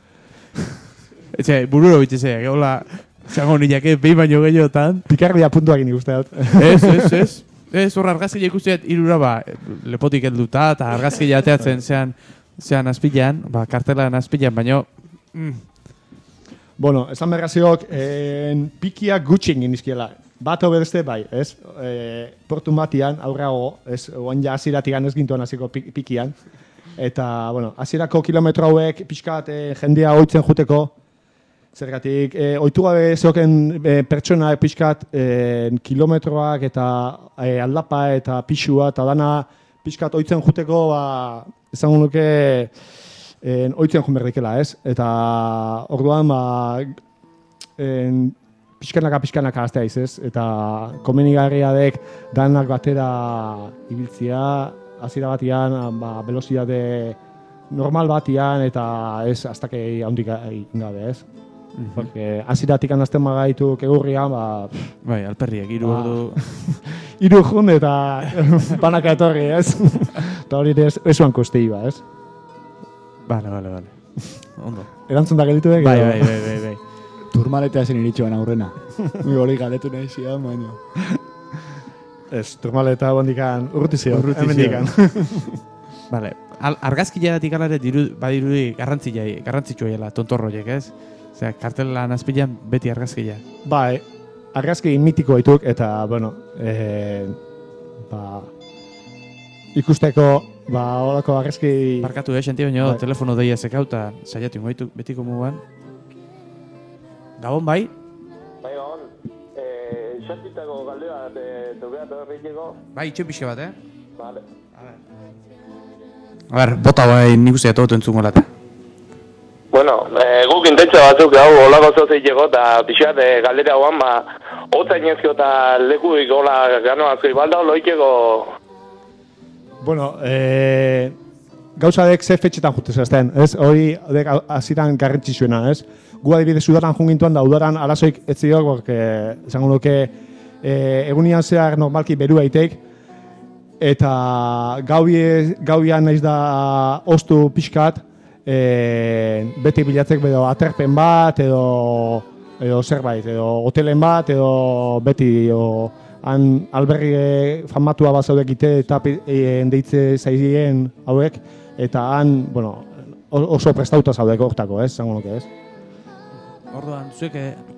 Etxe, bururo bitxezea, hola, zango niñake, behin baino gehiotan. Pikardia puntuak ini uste dut. Ez, ez, ez. Ez, horra argazkia ikusteat irura, ba, lepotik helduta, eta argazkia ateatzen zean, zean azpilean, ba, kartelan azpilean, baino... Mm. Bueno, esan berraziok, eh, pikiak gutxin ginizkiela. Bat obedeste bai, ez? Eh, portun batian, aurrago, ez? Oan ja aziratigan ez gintuan hasiko pikian. Eta, bueno, azirako kilometro hauek pixkat eh, jendea oitzen juteko, zergatik, eh, oitu gabe zeoken eh, pertsona pixkat eh, kilometroak eta eh, aldapa eta pixua eta dana pixkat oitzen juteko, ba, esango nuke eh, oitzen jun berdikela, ez? Eta orduan, ba, eh, pixkanaka pixkanaka aztea izez, eta komenigarria dek danak batera ibiltzia, azira batian, ba, velozitate normal batian, eta ez, aztakei handik gabe, ez? Mm-hmm. Porque aziratik anazten magaitu kegurrian, ba... Bai, alperriak, iru ba, ordu... iru jun eta banaka etorri, ez? Eta hori ez, esuan kostei ba, ez? Bale, bale, bale. Ondo. Erantzun da gelitu dek? Bai, bai, bai, bai, bai. Turmaletea zen iritxoan aurrena. Mi hori galetu nahi zian, baina... Ez, turmaleta bondikan urrutizio. Urrutizio. Vale, argazkileagatik alare diru, badirudi garrantzitsua dela tontorroiek, ez? Osea, kartelan azpilan beti argazkilea. Bai, argazki mitiko dituk eta, bueno, eh, ba, ikusteko, ba, horako argazki... Barkatu, eh, xenti baino, bai. Telefono deia zekauta, saiatu ingoitu betiko mugan. Gabon, bai? Bai, gabon. Eh, xantitako galdera, tokea torriteko. Bai, itxo pixka bat, eh? Vale. A ber, bota bai nik uste atotu entzungo lata. Bueno, eh, guk intentsa batzuk hau olako zozeiteko eta pixat eh, galdera guan, ba, hotza inezko eta lekuik hola gano azkoi balda loikeko... Bueno, eh, gauza dek ze fetxetan jutez ezten, ez? Hori dek aziran garrantzitsuena, ez? Gu adibidez udaran jungintuan da udaran arazoik ez ziok, porque esango nuke eh, egunian zehar normalki beru aitek, eta gaubie, gaubian naiz da ostu pixkat, e, beti bilatzek edo aterpen bat, edo, edo zerbait, edo hotelen bat, edo beti, edo, han alberri famatua bat zaudek ite eta e, deitze zaizien hauek, eta han, bueno, oso prestauta zaudek hortako, ez, zango nuke, ez? Orduan, zuek,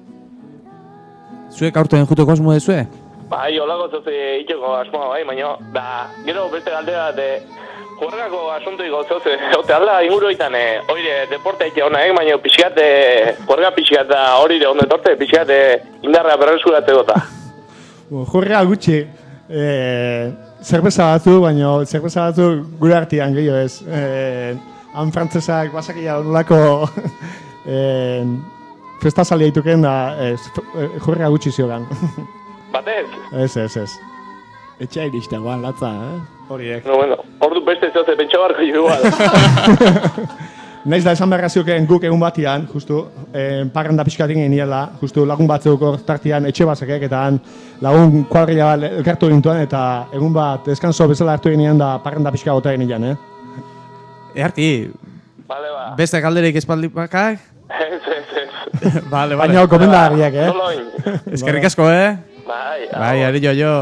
zuek aurten juteko asmo dezue? Bai, olako zoze itxeko asmoa bai, baina, da, gero beste galdera, de, juergako asuntoiko zoze, ote alda inguruetan, eh, oire, deporte eite hona, eh, baina pixkat, juerga pixkat da hori de ondo etorte, pixkat indarra berreskuratzeko eta. Juerga gutxi, eh, zerbeza batzu, baina zerbeza batzu gure artian gehiago ez. Eh, han frantzesak basakia onolako eh, festazalia dituken da, eh, juerga gutxi ziogan. Batez? Ez, ez, ez. Etxea iristagoan latza, eh? Horiek. No, bueno, ordu beste zoze pentsa barko jo igual. Naiz da esan beharra zioken guk egun batian, justu, eh, parranda pixkatik geniela, justu lagun batzuk hor tartian etxe bazekek, eta han lagun kuadrilla bat elkartu gintuan, eta egun bat deskanso bezala hartu ginean da parranda pixka gota genian, eh? Earki, Vale, ba. beste galdereik espaldi bakak? Ez, ez, ez. Vale, vale. Baina komendariak, eh? Zoloin. Eskerrik asko, eh? Bai, Bai, ari jo, jo.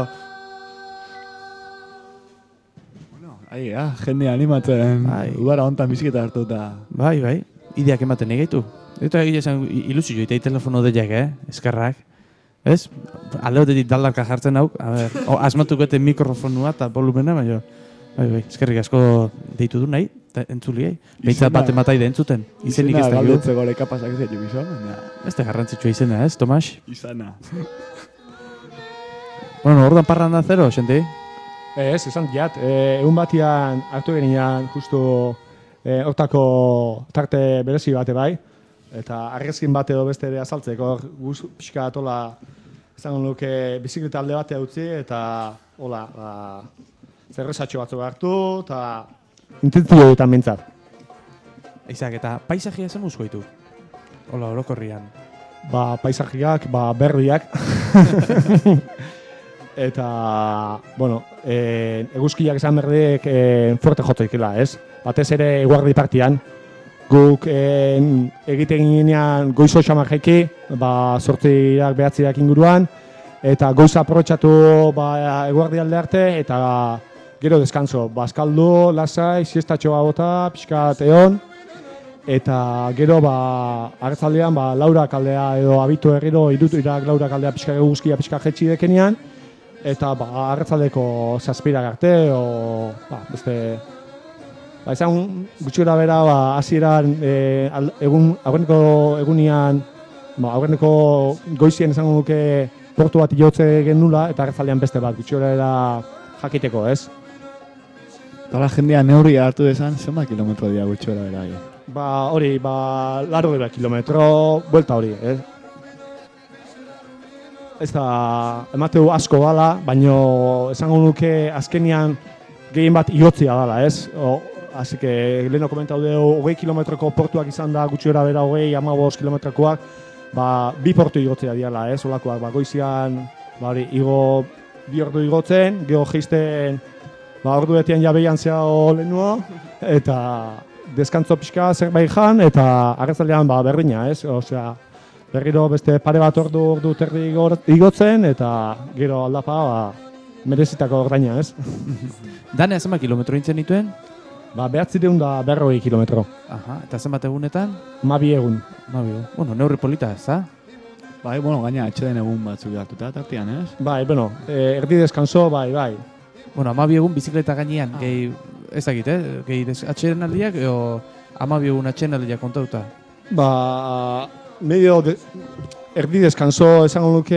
Ai, ah, jende animatzen, Bai. udara hontan biziketa hartuta. Bai, bai, ideak ematen egeitu. Eta egile esan ilusio itei telefono deiak, eh? Eskerrak. Ez? Alde batetik daldarka jartzen hau. A ber, o, asmatuko ete mikrofonua eta volumena, baina... Bai, bai, eskerrik asko deitu du nahi, entzuliei. Behitzat bat emataide entzuten. Izenik ez da Izena galdetze gore kapasak ez dut bizo, baina... Ez da garrantzitsua izena, ez, Tomas? Izana. Bueno, ordan parranda zero, xente? Ez, esan diat, e, egun batian hartu genian, justu e, hortako tarte berezi bate bai, eta argazkin bat edo beste ere azaltzeko, guz pixka atola, izango nuke bizikleta alde batea utzi, eta hola, ba, zerrezatxo batzu hartu, eta intentzio dutan bintzat. Eizak, eta paisajia zen muzko ditu? Hola, orokorrian. Ba, paisajiak, ba, berriak. Eta, bueno, e, eguzkiak esan berdiek e, fuerte jotzekela, ez? Batez ere eguardi partian. Guk e, egiten ginean goizo xamar jaiki, ba, sortziak behatziak inguruan, eta goiza aprobetxatu ba, eguardi alde arte, eta gero deskanso. Bazkaldu, lasai, siestatxoa bota, pixkat egon, eta gero ba arratzaldean ba Laura kaldea edo abitu herriro iruturak Laura kaldea pixka eguzkia pixka jetxi dekenean eta ba arratzaldeko zazpirak arte o ba beste ba izan gutxira bera ba hasieran e, egun aurreneko egunian ba aurreneko goizien izango duke portu bat jotze genula eta arratzaldean beste bat gutxira era jakiteko, ez? Eta la jendea neurria hartu desan, zenbat kilometro dira gutxora bera. Ba hori, ba laro dira kilometro, buelta hori, eh? Ez da, emateu asko dala, baino esango nuke azkenian gehien bat iotzia dala, ez? O, así que leheno komentau dugu, hogei kilometroko portuak izan da gutxi bera hogei, hamabost kilometrokoak, ba, bi portu igotzea diala, ez? Olakoak, ba, goizian, ba, hori, igo, bi ordu igotzen, geho geizten, ba, ordu betian jabeian zehao lehenua, eta deskantzo pixka zerbait jan, eta arratzaldean ba, berdina, ez? Osea, berriro beste pare bat ordu ordu terdi igotzen, eta gero aldapa ba, merezitako ordaina, ez? Dane, zenbat kilometro intzen dituen? Ba, behatzireun da berrogei kilometro. Aha, eta zenbat egunetan? Mabi egun. Mabi egun. Bueno, neurri polita ez, da? Bai, bueno, gaina atxeden egun batzuk hartuta tartean, ez? Bai, bueno, e, erdi deskanso, bai, bai. Bueno, amabi egun bizikleta gainean, ah. gehi, ez dakit, eh? Gehi atxeden aldiak, edo amabi egun atxeden aldiak kontauta? Ba, medio, de, erdi deskanso esango nuke,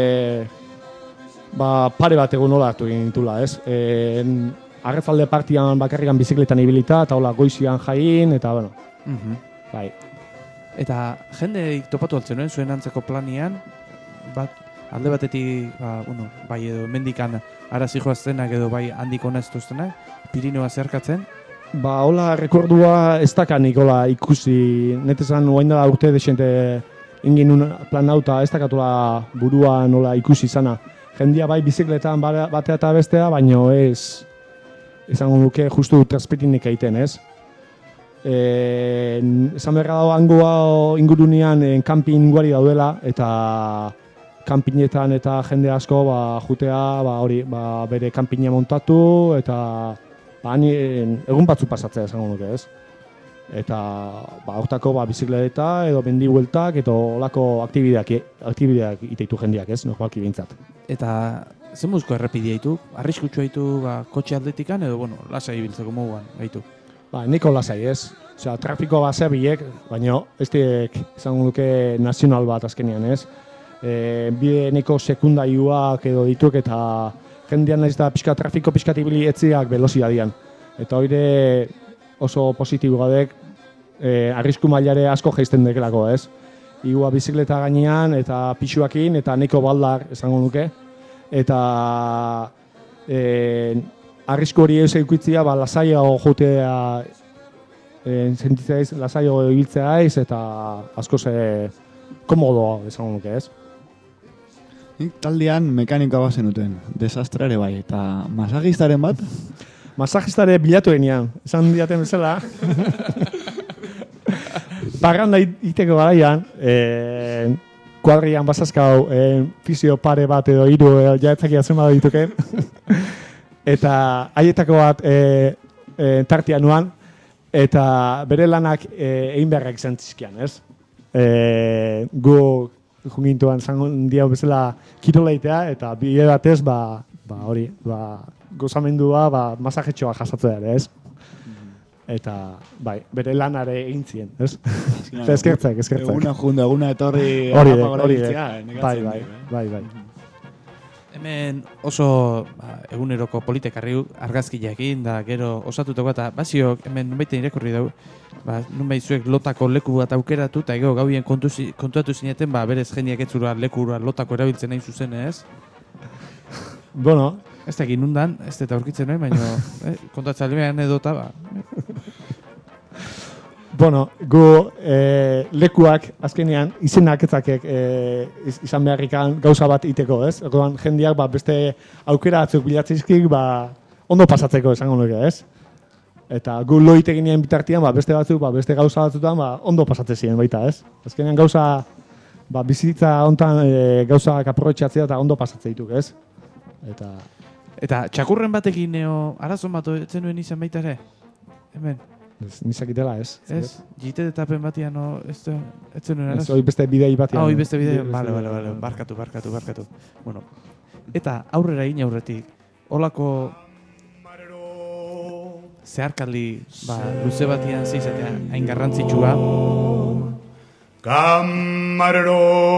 ba, pare bat egun hola hartu egin ditula, ez? E, Arrezalde partian bakarrikan bizikletan ibilita, eta hola goizian jain, eta bueno, uh-huh. bai. Eta jende topatu altzen nuen zuen antzeko planian, bat, alde batetik, ba, bueno, bai edo mendikan arazi joaztenak edo bai handik ona ez duztenak, Pirinoa zeharkatzen? Ba, hola, rekordua ez dakanik, hola, ikusi, netezan oain da urte desente ingin plan nauta ez dakatula buruan, hola, ikusi izana. Jendia bai bizikletan batea eta bestea, baino ez, esango duke justu transpitinik egiten, ez? E, esan berra dago hangoa ingurunean kanpin guari daudela, eta kanpinetan eta jende asko ba, jutea ba, hori, ba, bere kanpina montatu, eta ba, ni, egun batzu pasatzea esango duke, ez? Eta ba, hortako ba, bizikleta edo mendi bueltak, edo olako aktibideak, aktibideak iteitu jendeak, ez? Normalki behintzat. Eta zen muzko errepidea ditu? Arriskutsua ditu ba, kotxe atletikan edo bueno, lasai ibiltzeko moduan gaitu? Ba, niko lasai ez. Osea, trafiko basea bilek, baina ez diek izango duke nazional bat azkenean, ez? E, bide niko sekundaiuak edo dituk eta jendean nahiz da pixka trafiko pixkat ibili etziak belozia dian. Eta hoire oso positibo gadek e, arrisku mailare asko jaisten dekelako, ez? Igua bizikleta gainean eta pixuakin eta niko baldar esango duke. Eta e, arrisku hori ez eukitzia, ba, lasaiago jotea e, sentitzea ez, lasaiago ibiltzea ez, eta asko ze komodoa esango nuke, ez? Nik taldean mekanikoa bazen duten, desastre ere bai, eta masajistaren bat? Masajistare bilatu enean, esan diaten bezala. Parranda iteko garaian, e, kuadrian bazazkau e, fizio pare bat edo hiru e, jaetzakia zenbat dituken. Eta haietako bat e, e, tartia nuan, eta bere lanak e, egin beharrak izan txizkian, ez? E, gu jungintuan zangon dia bezala kiroleitea, eta bide batez, ba, ba hori, ba, gozamendua, ba, masajetxoa jasatzea ere, ez? Eta, bai, bere lanare egin zien, ez? Eta eskertzak, eskertzak. Eguna jundu, eguna etorri... Hori de, hori de. Bai, bai, bai, bai. Hemen oso ba, eguneroko politekarri argazkiakin da gero osatutako eta baziok hemen nunbaiten irakurri dugu. Ba, nunbait zuek lotako leku bat aukeratu eta ego gaubien kontu, kontuatu zineten ba, berez jendiak etzura lekura lotako erabiltzen nahi zuzen ez? Bueno, ez da egin nundan, ez da aurkitzen nahi, baina eh, kontatzalean edota ba. Bueno, gu e, lekuak azkenean izenak etzakek e, izan beharrikan gauza bat iteko, ez? Orduan jendeak ba, beste aukera batzuk bilatzeizkik ba, ondo pasatzeko esango nuke, ez? Eta gu lo iteginean bitartian ba, beste batzuk, ba, beste gauza batzutan ba, ondo pasatze ziren baita, ez? Azkenean gauza ba, bizitza hontan e, gauzak aprobetxatzea eta ondo pasatze dituk, ez? Eta Eta txakurren batekin neo arazon bat etzen nuen izan baita ere? Hemen. ez, nizakitela, ez? Ez? Jite etapen batian no, ez da, etzen nuen Ez, arazon? hoi beste bidei batian. Ah, hoi beste bidei, Beste bale, bale, bale, barkatu, barkatu, barkatu. Bueno, eta aurrera egin aurretik, holako zeharkaldi ba, luze batian zeizatea hain garrantzitsua. Camarero,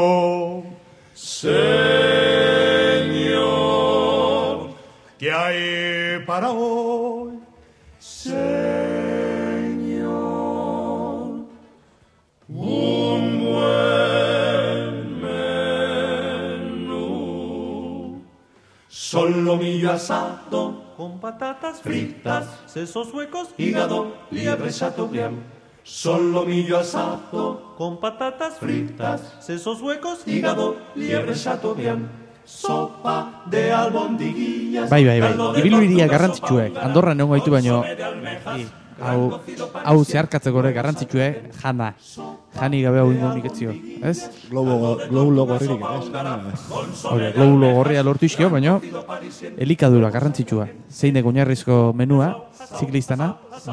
señor, ¿qué hay para hoy? Señor, un buen menú, solomillo asado con patatas fritas, sesos huecos, hígado, liebre chateaubriand. Solomillo asado con patatas fritas, sesos huecos, hígado, liebre chateaubriand. Sopa de albondiguillas. Bai, bai, bai. Ibilbideak garrantzitsuek. Andorran egongo ditu baino i, hau hau zeharkatzeko ere garrantzitsuek jana. Jani gabe hau ingo nik etzio, ez? Globo, globulo gorririk, ez? Hore, globulo gorria lortu izkio, baino elikadura garrantzitsua. Zein oinarrizko menua, ziklistana.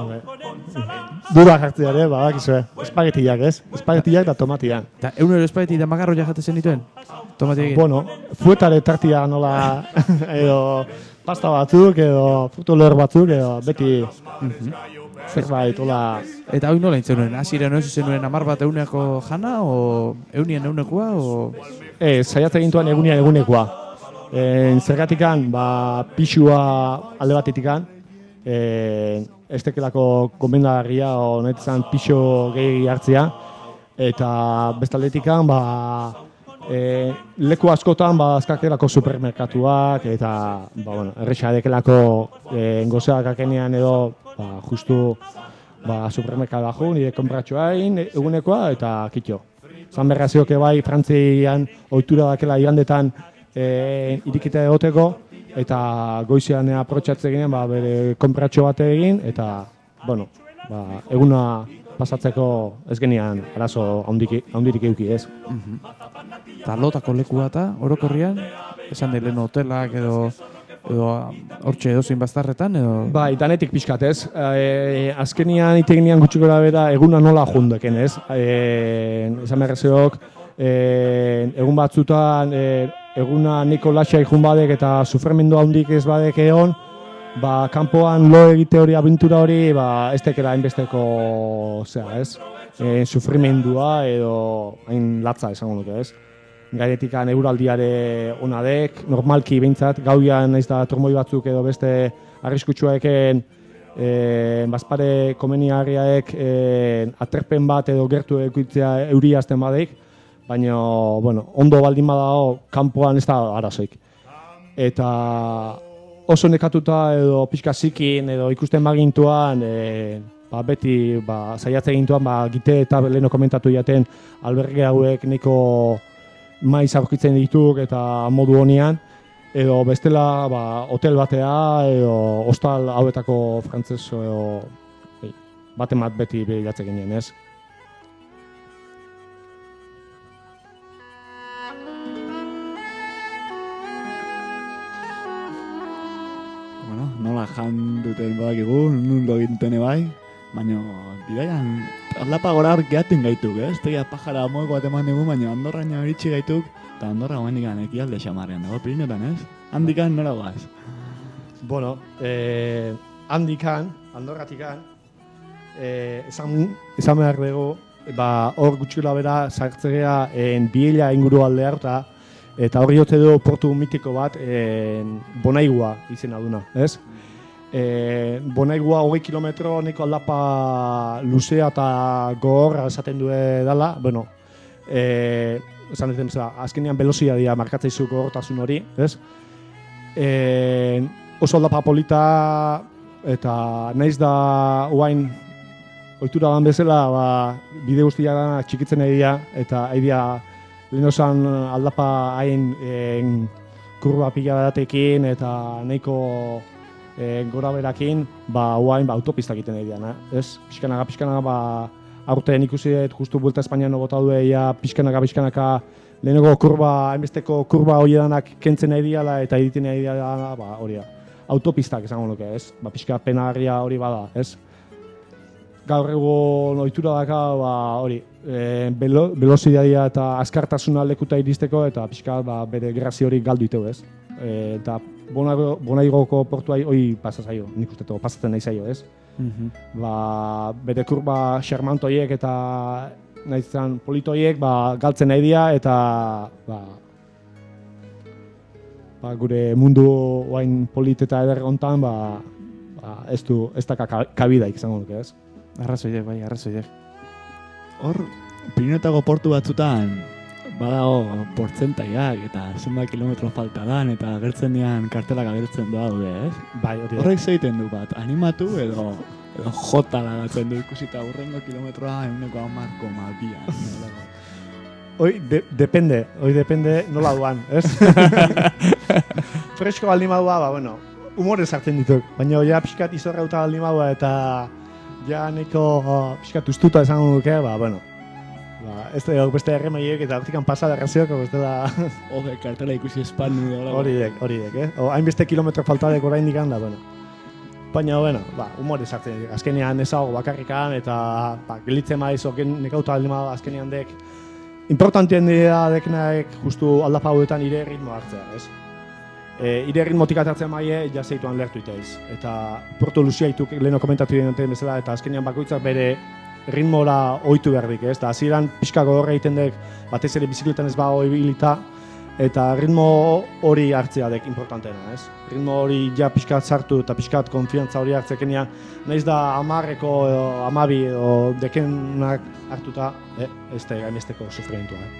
Dura jartzea ere, badakizue. Espagetiak, ez? Espagetiak eta tomatiak. Eta eunero espageti da magarroia jatezen dituen? Tomatekin. Bueno, fuetare tartia nola, edo pasta batzuk, edo fruto lehor batzuk, edo beti zerbait, hola. Eta hau nola intzen nuen? Hasieran ez zenuen amar bat euneko jana, o eunien eunekoa, o... Ez, saiatzen gintuan egunia egunekoa. E, zergatikan, ba, pixua alde batetikan, e, ez tekelako gomendagarria, o nahi zan pixo gehi hartzea, eta bestaldetikan, ba, E, leku askotan ba, azkakelako supermerkatuak eta ba, bueno, erresa dekelako e, gozeak akenean edo ba, justu ba, supermerkatu baju, nire konpratxoa egin egunekoa eta kitxo. Zan berrazioke bai Frantzian ohitura dakela igandetan e, irikita egoteko eta goizean aprotxatze ginen ba, bere konpratxo bat egin eta bueno, ba, eguna pasatzeko ez genian arazo handirik euki ez. Eta lotako lekua eta orokorrian, esan da lehen hotelak edo edo hortxe edozein baztarretan edo... Bai, danetik pixkat ez. E, azkenian iteginian gutxi gora bera eguna nola jundeken ez. E, esan berrezeok, e, egun batzutan e, eguna niko latxai jun badek eta sufrimendu handik ez badek egon, ba, kanpoan lo egite hori, abentura hori, ba, ez tekera hainbesteko, zera ez, e, sufrimendua edo hain latza esango nuke ez. Gairetikan euraldiare onadek, normalki behintzat, gauian naiz da tormoi batzuk edo beste arriskutsuaeken e, bazpare komeniarriaek e, aterpen bat edo gertu ekuitzea euri azten badeik, baina bueno, ondo baldin badago kanpoan ez da arazoik. Eta oso nekatuta edo pixka zikin edo ikusten bagintuan, e, ba, beti ba, saiatze gintuan ba, gite eta leheno komentatu jaten alberge hauek niko maiz aurkitzen dituk eta modu honian, edo bestela ba, hotel batea edo hostal hauetako frantzez edo hey, baten bat beti behiratze ginen, ez? Bueno, nola jan duten badakigu, nundo egiten bai, baina bidaian aldapa gora gehaten gaituk, ez? Tegia pajara moeko bat eman dugu, baina Andorraina iritsi gaituk, eta Andorra gomendikan ekialde xamarrean dago, Pirineotan, ez? Handikan nora goaz? Bueno, eh, handikan, Andorratikan, eh, esan, esan behar dugu, ba, hor gutxila bera sartzea en biela inguru aldea, eta Eta hori jote du portu mitiko bat, e, Bonaigua izena duna, ez? E, Bonaigua hogei kilometro neko aldapa luzea eta gogorra esaten du dela, bueno, e, esan ez demza, azkenean belozia dira markatzeizu gogortasun hori, ez? E, oso aldapa polita eta naiz da uain ohitura dan bezala, ba, bide guztia da txikitzen egia eta egia lehen osan aldapa hain en, kurba pila batekin eta nahiko e, gora berakin, ba, uain ba, autopistak egiten egian, eh? Ez? Pixkanaga, pixkanaga, ba, aurten ikusi dut, justu Buelta Espainian bota dueia, pixkanaka, pixkanaka, lehenengo kurba, hainbesteko kurba hori danak kentzen nahi diala eta egiten nahi diala, ba, hori da. Autopistak esango nuke, ez? Ba, pixka penarria hori bada, ez? Gaur egun ohitura daka, ba, hori, e, belo, velozidadia eta azkartasuna lekuta iristeko eta pixka ba, bere grazio hori galdu iteu, ez? E, eta Bonaigoko portua hori pasa zaio, nik uste to, pasatzen nahi zaio, ez? Mm-hmm. Ba, bere kurba xermantoiek eta nahitzen politoiek ba, galtzen nahi dira eta ba, ba, gure mundu oain polit eta eder hontan ba, ba, ez du, ez da kabidaik izango nuke, ez? Arrazoidek, bai, arrazoidek. Hor, Pirinetako portu batzutan badago portzentaiak eta zenbat kilometro falta dan eta agertzen dian kartelak agertzen doa daude, ez? Bai, hori. Horrek zeiten du bat, animatu edo edo jota lagatzen du ikusita hurrengo kilometroa ehuneko hamar koma bia. Hoi, de, depende, hoi depende nola duan, ez? Fresko baldin badua, ba, bueno, humorez hartzen dituk, baina ja pixkat izorra uta baldin badua eta ja neko oh, pixkat ustuta esango duke, ba, bueno, ba, ez da beste erremaiek eta hortikan pasa da razioak, ez da... Hode, kartela ikusi espandu da. Hori dek, hori dek, eh? O, hainbeste kilometro faltadek orain dikan da, bueno. Baina, bueno, ba, humorez hartzen dituk, azkenean ezago bakarrikan eta ba, gelitzen maiz, oken nekauta baldin badua azkenean dek, importantien dira deknaek justu aldapa hauetan ire ritmo hartzea, ez? E, ire ritmotik atartzen maie, jazeituan lertu itaiz. Eta portu luzia ituk leheno komentatu dien bezala, eta azkenean bakoitzak bere ritmora ohitu behar dik, ez? Eta hasieran pixka gogorra egiten dek, batez ere bizikletan ez bago ibilita, eta ritmo hori hartzea dek importanteena, ez? Ritmo hori ja pixkat sartu eta pixkat konfiantza hori hartzekenean, nahiz da hamarreko edo hamabi edo dekenak hartuta, eh? Ez da gainesteko sufrimentua, eh?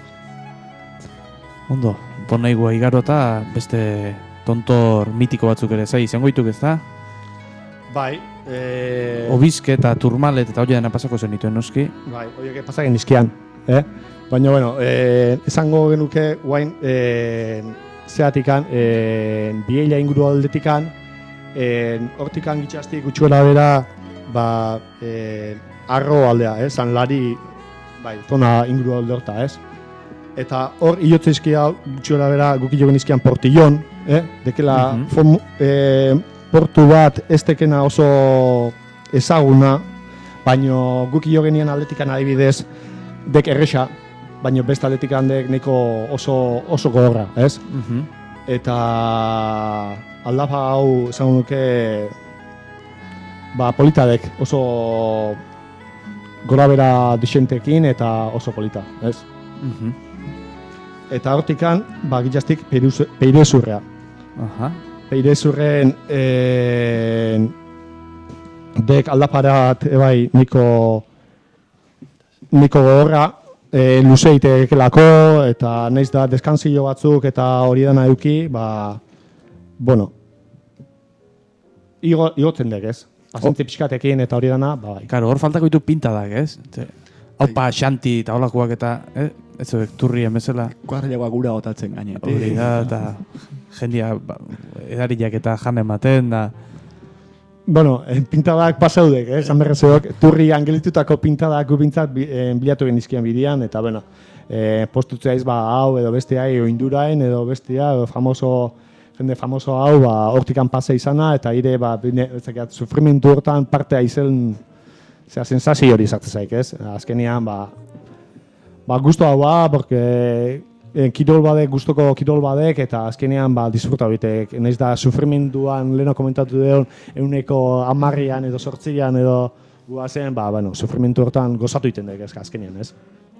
Ondo, Bonaigua igaro eta beste tontor mitiko batzuk ere zai izango dituk, ez da? Bai, eh... Obizke eta Turmalet eta hori dena pasako zen dituen noski. Bai, horiek pasagen izkian, eh? Baina, bueno, eh, esango genuke guain eh, zeatikan, eh, bieila inguru aldetikan, eh, hortikan gitxastik gutxuela bera, ba, eh, arro aldea, eh? San Lari, bai, zona inguru alde horta, ez? Eta hor, iotzeizkia gutxuela bera gukilo genizkian Portillon, eh? Dekela mm-hmm. fom, eh, portu bat ez tekena oso ezaguna, baino gukilo genian aldetikan adibidez, dek erresa, baina beste aldetik handek neko oso, oso gogorra, ez? Mm-hmm. Eta aldapa hau esango nuke ba, politadek oso gora bera disentekin eta oso polita, ez? Mm-hmm. Eta hortikan, ba, gitxastik Peirezurrea. Aha. Peirezurren e, dek aldaparat ebai niko niko gogorra, E, luze itekelako eta naiz da deskantzio batzuk eta hori dana eduki, ba, bueno, igo, igotzen dek, ez? Pasentzi pixkatekin eta hori dana, ba, bai. Karo, hor faltako ditu pintadak, ez? Haupa, xanti eta holakoak eta, eh? Ez zebek turrien bezala. Kuarriagoak gura gotatzen gainetik. Hori da, eta jendia ba, edariak eta jame ematen, da... Bueno, pintadak pasaudek, eh, esan berrezeok, turri angelitutako pintadak gubintzat eh, bilatu genizkian bidean, eta, bueno, eh, postutzeaiz, ba, hau edo bestea, edo indurain, edo bestea, edo famoso, jende famoso hau, ba, hortikan pasa izana, eta ire, ba, bine, ezakiat, sufrimentu hortan partea izen, zera, sensazio hori izartzen zaik, ez? Azkenean, ba, ba, gusto hau, ba, porque... kirol badek, gustoko kirol badek, eta azkenean ba, disfruta bitek. Naiz da, sufrimenduan leheno komentatu deon, euneko amarrian edo sortzian edo guazen, ba, bueno, sufrimendu hortan gozatu iten dek, azkenean, ez?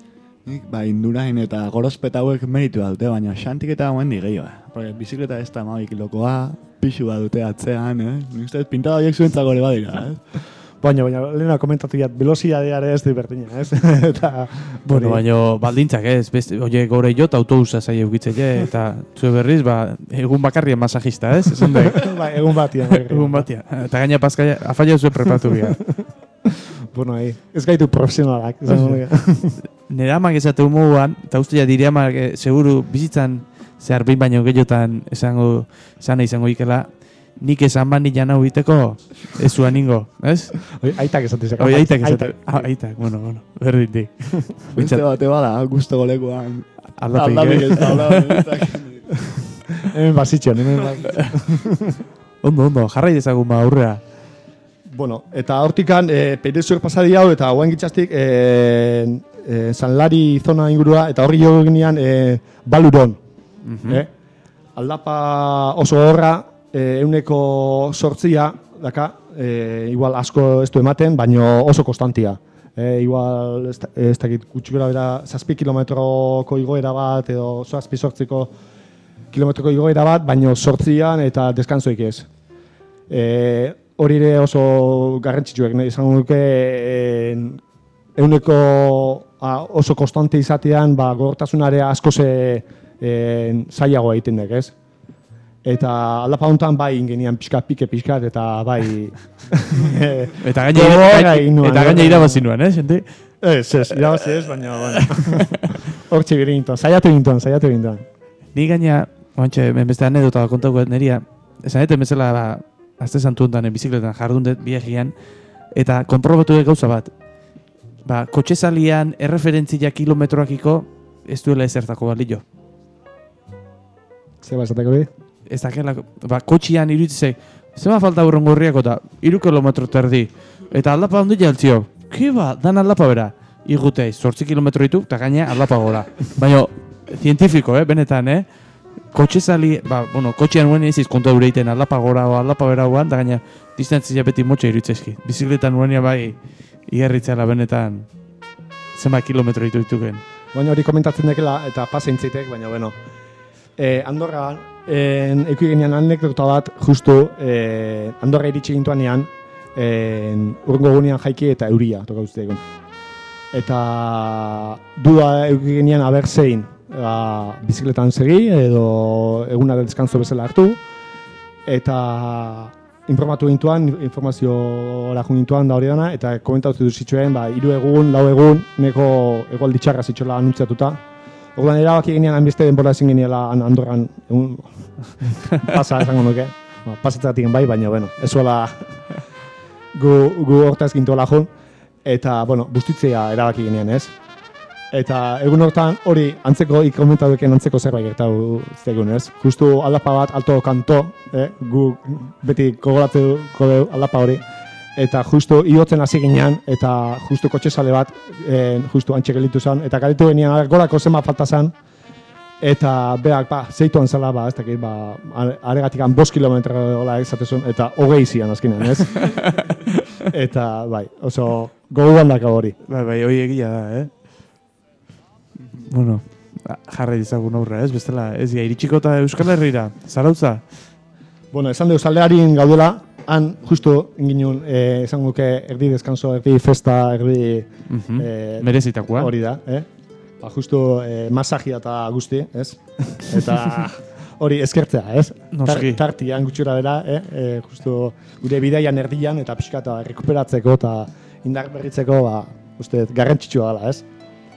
Nik, ba, Indurain eta Gorozpeta hauek meritu dute, baina xantiketa hauen di gehiago. Porque bizikleta ez da hamabi kilokoa, pixu bat dute atzean, eh? Nik uste pintada horiek zuentzako ere badira, eh? Baina, baina, lehena komentatu jat, velozidadeare ez du berdina, ez? Eta, bueno, baina baldintzak ez, beste, oie gore jo eta autobusa zai eukitzeie, eta zue berriz, ba, egun bakarrien masajista, ez? Esan da, ba, egun batian. egun batian. Eta gaina paskaia, afaia zue preparatu bia. Bueno, ahi, ez gaitu profesionalak. Nera amak esate humoan, eta uste ja dire amak, eh, seguru bizitzan zehar behin baino gehiotan esango, esana izango ikela, nik esan bani jana huiteko ez zuen ingo, ez? Oi, aitak esate zeka. Oi, aitak esate. Ah, aitak, bueno, bueno, berdin di. Beste bate bada, gusto golekuan. Aldapik, Aldapik ez da, aldapik. Hemen basitxon, hemen basitxon. Ondo, ondo, jarrai dezagun ba aurrea. Bueno, eta hortikan, e, Peirezur pasadi hau, eta guain gitxastik, e, e, Sanlari zona ingurua, eta horri jo ginean, e, Baluron. Mm-hmm. eh? Aldapa oso horra, e, euneko sortzia, daka, e, igual asko ez du ematen, baino oso konstantia. E, igual, ez, ez dakit, gutxikora bera, zazpi kilometroko igoera bat, edo zazpi sortziko kilometroko igoera bat, baino sortzian eta deskansoik ez. E, hori ere oso garrantzitsuek, nahi izango duke, e, euneko a, oso konstante izatean, ba, gogortasunare asko ze e, zailagoa egiten dek, ez? Eta aldapa honetan bai ingenian pixka, pike pixkat, eta bai... eta gaina eta gaina irabazi nuen, eh, xente? Ez, ez, irabazi ez, baina, bueno. Hortxe bire gintuan, saiatu gintuan, saiatu gintuan. Ni gaina, oantxe, beste anedota kontako neria, esan eten bezala, ba, azte santu honetan, bizikletan jardundet biagian, eta kontrolbatu dut gauza bat. Ba, kotxezalian erreferentzia kilometroakiko ez duela ezertako balio. Zer basateko bi? Ez dakela, ba, kotxian iruditzek, zema falta burron gorriako eta iru kilometro terdi. Eta aldapa ondo jaltzio, ki ba, dan aldapa bera. Igutei, zortzi kilometro ditu, eta gaina aldapa gora. Baina, zientifiko, eh, benetan, eh? Kotxezali, ba, bueno, kotxean nuen eziz kontua dure egiten aldapa gora o aldapa bera guan, da gaina distantzia beti motxa iruditzezki. Bizikletan nuenia bai, igerritzela benetan, zema kilometro ditu dituken. Baina hori komentatzen dekela, eta paseintzitek, baina, bueno, eh, Andorra, eh, eki genean anekdota bat, justu, eh, Andorra iritsi gintuanean, eh, urrengo gunean jaiki eta euria, toka uste egun. Eta duda eki genean aber zein, ba, bizikletan segi edo eguna deskanso bezala hartu, eta informatu gintuan, informazio lajun gintuan da hori dana, eta komentatu dut zituen, ba, hiru egun, lau egun, neko egualdi txarra zitxola anuntziatuta. Orduan erabaki ginean hainbeste denbora ezin geniela Andorran egun pasa esango nuke. Ba, pasatzatik bai, baina, bueno, ez zuela gu, gu hortaz gintu lajun, eta, bueno, bustitzea erabaki ginean, ez? Eta egun hortan hori antzeko ikomentatuken antzeko zerbait gertatu zegun, ez? Justu aldapa bat alto kanto, eh? Gu beti gogoratzeko aldapa hori. Eta justu iotzen hasi ginean, eta justu kotxesale bat, eh, justu antxe gelitu zen, eta galitu genian gorako zema falta zen, eta berak, ba, zeituan zela, ba, ez dakit, ba, aregatikan bost kilometro hola egizatezun, eta hogei zian azkenean, ez? Eta, bai, oso goguan daka hori. Bai, bai, hori egia da, eh? Bueno, jarra dizagun aurra, ez? Bestela, ez gira, iritsiko eta Euskal Herrira, Zarautza? Bueno, esan dugu, zaldearin gaudela, han, justu, inginun, eh, esan guke, erdi deskanso, erdi festa, erdi... Uh-huh. eh, Merezitakoa. Hori da, eh? Ba, justu, eh, masajia eta guzti, ez? Eta hori eskertzea, ez? Noski. Tar, tartian gutxura bera, eh? eh? Justu, gure bidaian erdian, eta pixka eta rekuperatzeko, eta indar berritzeko, ba, uste, garrantzitsua dela, ez?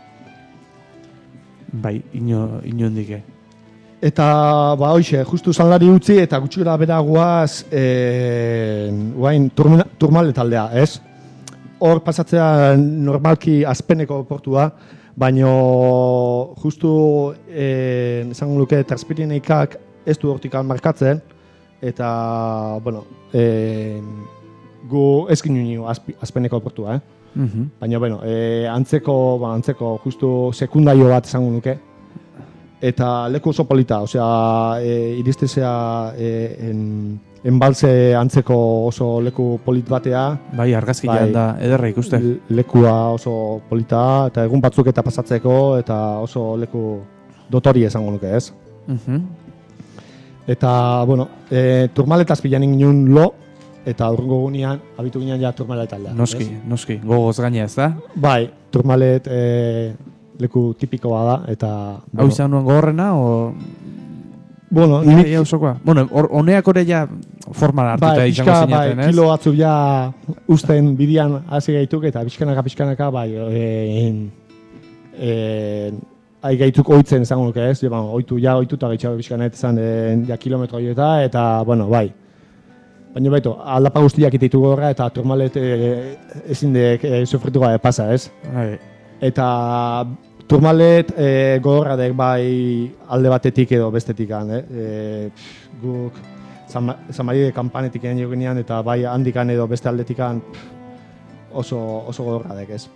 Bai, ino, inondike. Eta, ba, hoxe, justu zanlari utzi eta gutxura bera guaz, e, guain, turmale taldea, ez? Hor pasatzea normalki azpeneko portua, baino justu, e, esango luke, transpirineikak ez du hortikan markatzen, eta, bueno, e, gu ez ginen azpeneko portua, eh? Uh-huh. Baina, bueno, e, antzeko, ba, antzeko, justu sekundaio bat esango nuke. Eta leku oso polita, osea, e, iristezea e, en, enbaltze antzeko oso leku polit batea. Bai, argazkian Bai. da, ederra ikuste. L- lekua oso polita, eta egun batzuk eta pasatzeko, eta oso leku dotori esango nuke, ez? Mhm. Eta, bueno, e, turmaletaz pilan ginen lo, eta urrungo gunean, abitu ginen ja turmalet aldea. Noski, ez? noski, gogoz gaina ez da? Bai, turmalet e, leku tipikoa da, eta... Hau izan nuen gogorrena, o... Bueno, Nik... nik... Ia usokoa. Bueno, or, honeak ore ja forma hartuta Bai, izango pixka, zinaten, bai, ez? kilo batzuk ja usten bidian hasi gaituk, eta pixkanaka, pixkanaka, bai, e, e, ai gaituk oitzen esango nuke, ez? Ja, bueno, oitu, ja, oituta gaitxabe pixkanet izan, e, ja, kilometro horieta, eta, bueno, bai. Baina baito, aldapa guztiak iteitu gorra, eta turmalet e, ezin dek e, sufritu gabe pasa, ez? Bai. Eta turmalet e, gogorra dek bai alde batetik edo bestetikan, eh? E, pff, guk Zamaride kanpanetik egin joginean, eta bai handikan edo beste aldetikan pff, oso, oso gogorra dek, ez?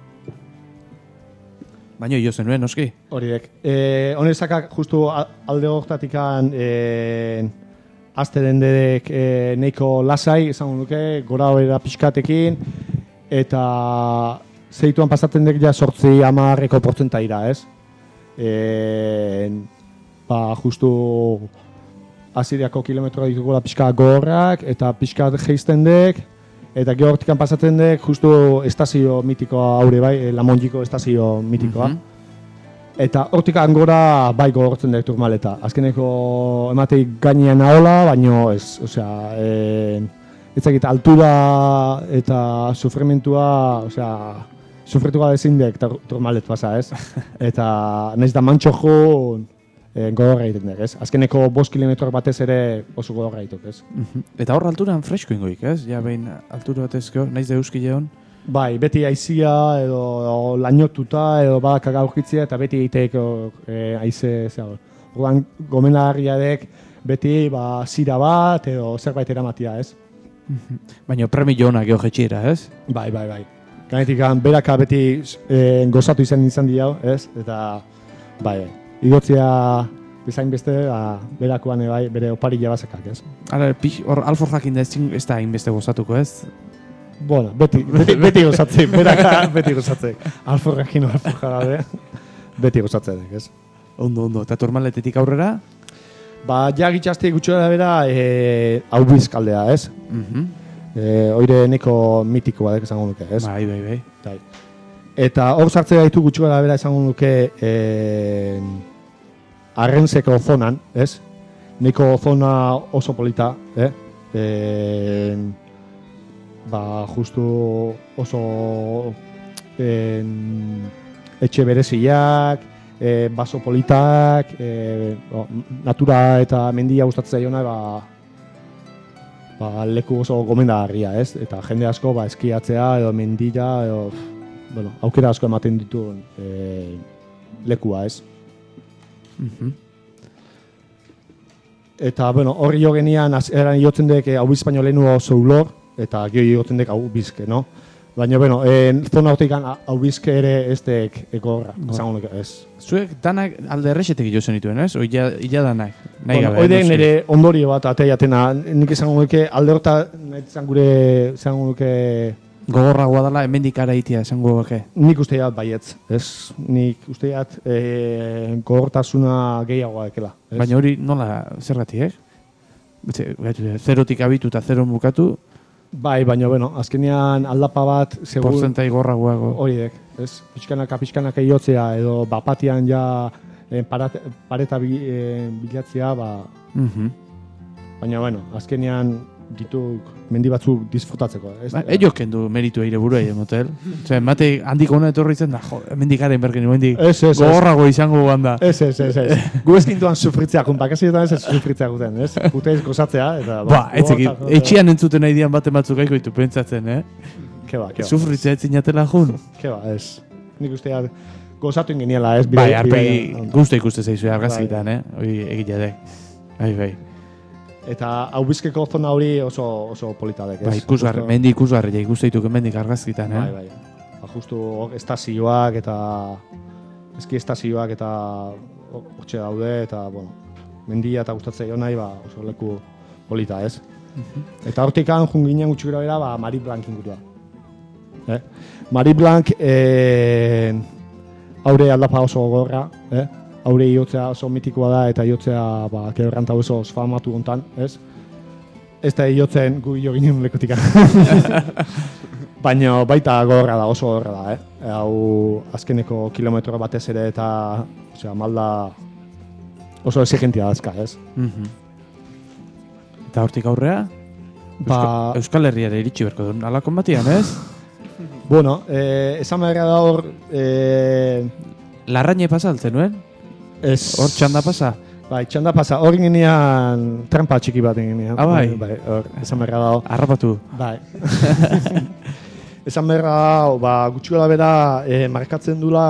Baina jo zenuen, noski? Hori dek. E, Honezakak justu a- alde hortatikan e, azte den dedek e, neiko lasai, esango nuke, gora bera pixkatekin, eta zeituan pasatzen dek ja sortzi amarreko portzentaira, ez? E, ba, justu aziriako kilometroa ditugula pixka gogorrak, eta pixka geizten dek, eta gero hortikan pasatzen dek justu estazio mitikoa haure bai, e, Lamonjiko estazio mitikoa. Mhm. Eta hortik angora bai gogortzen dek turmaleta. Azkeneko ematei gainean ahola, baino ez, osea, e, ez dakit, altura eta sufrimentua, osea, sufritu gabe ezin dek turmalet pasa, ez? Eta nahiz da mantxo jo e, gogorra egiten dek, ez? Azkeneko bost kilometroak batez ere oso gogorra egituk, ez? Mhm. Eta hor alturan fresko ingoik, ez? Ja, behin altura batezko, naiz da euskile hon. Bai, beti aizia edo, edo lainotuta edo badaka gaurkitzia eta beti egiteko e, aize, zera. Orduan gomendagarriadek beti ba, zira bat edo zerbait eramatia, ez? Baina premio honak geho jetxiera, ez? Bai, bai, bai. Gainetik beraka beti e, gozatu izan izan diau, ez? Eta, bai, bai. Igotzia bezain beste, ba, berakoan bai, bere opari jabazakak, ez? Hala, pix, hor alforjakin da ez, ez da hainbeste gozatuko, ez? Bueno, beti, beti, beti gozatzen, beraka beti gozatzen. Alforrekin alforja gabe, beti gozatzen, ez? Ondo, ondo. Eta turmaletetik aurrera? Ba, ja gitxazte gutxo da bera, e, hau bizkaldea, ez? Mhm. E, oire neko mitiko badek esango nuke, ez? Bai, bai, bai. Bai. Eta hor sartzea ditu gutxo da bera esango nuke e, arrenzeko zonan, ez? Neko zona oso polita, eh? E, ba, justu oso en, etxe bereziak, e, baso politak, e, o, natura eta mendia gustatzen zaiona, ba, ba, leku oso gomendagarria, ez? Eta jende asko ba, eskiatzea edo mendira, edo, bueno, aukera asko ematen dituen e, lekua, ez? Mhm. Eta, bueno, horri jo genian, eran iotzen dek hau bizpaino lehenu oso ulor, eta gio iotzen dek hau bizke, no? Baina, bueno, en, zona hortik hau bizke ere ez dek egorra, esango nuke, ez. Zuek danak alde errexetek jo zenituen, ez? Oia, illa danak. Nahi Bueno, gabe, oide noski. nire ondorio bat ateiatena, nik esango nuke alde horta, nahi zan gure, esango nuke, Gogorragoa dela, hemendik ara itia esango bake. nik usteat baietz, ez? Nik usteat e, gogortasuna gehiagoa ekela, ez? Baina hori nola zergatik, eh? Betxe, gaitu, zerotik abitu eta zeron bukatu, Bai, baina, bueno, azkenean aldapa bat, segun, porzentai gorragoago. horiek, ez? Pixkanaka, pixkanaka iotzea, edo bapatian ja e, parat, pareta bi, e, bilatzea, ba, Mhm. baina, bueno, azkenean dituk mendi batzuk disfrutatzeko, ez? Ba, ello kendu meritu eire buruei, motel. Osea, mate handik ona etorri zen da, jo, hemendik garen berken, hemendik Ez, ez, ez. gogorrago izango ganda. Ez, ez, ez, ez. Gu ezkintuan sufritzea, junpakazioetan ez ez sufritzea guten, ez? Guteiz gozatzea, eta... Ba, etzeki, etxian entzuten nahi dian bate batzuk aiko ditu pentsatzen, eh? Keba, keba. Sufritzea etzinatela jun. Keba, ez. Nik usteat gozatu ingeniela, ez? Bai, bide- arpegi bide- guzti ikuste zaizu argazkitan, eh? Hori egitea dek. Bai, bai. Eta hau bizkeko zona hori oso, oso politadek, ez? Bai, ikusgarri, Justo- mendi ikusgarri, ja ikuste dituk hemendik argazkitan, Bai, eh? bai. Ba, justu hor estazioak eta eski estazioak eta hortxe daude eta, bueno, mendia eta gustatzen jo nahi, ba, oso leku polita, ez? Eta hortikan jun ginen gutxi gara bera, ba, Marie Blanc ingurua. Eh? Marie Blanc, eh, haure aldapa oso gogorra, eh? Haure iotzea oso mitikoa da, eta iotzea, ba, keberranta oso famatu hontan, ez? Ez da iotzen gu jo ginen lekutika. Baina baita gogorra da, oso gogorra da, eh? Hau azkeneko kilometro batez ere eta, osea, malda oso exigentia dazka, ez? Mhm. Eta hortik aurrea, Ba, Euskal, Euskal Herriara iritsi berko duen, alakon batian, ez? bueno, eh, esan beharra da hor, eh, Larraine pasa altzen nuen? ez... Hor txanda pasa? Bai, txanda pasa, hor ginean trampa txiki bat ginean. Ah, bai? Bai, hor, esan beharra da hor. Harrapatu. Bai. Esan beharra da, ba, gutxikola bera, eh, markatzen dula,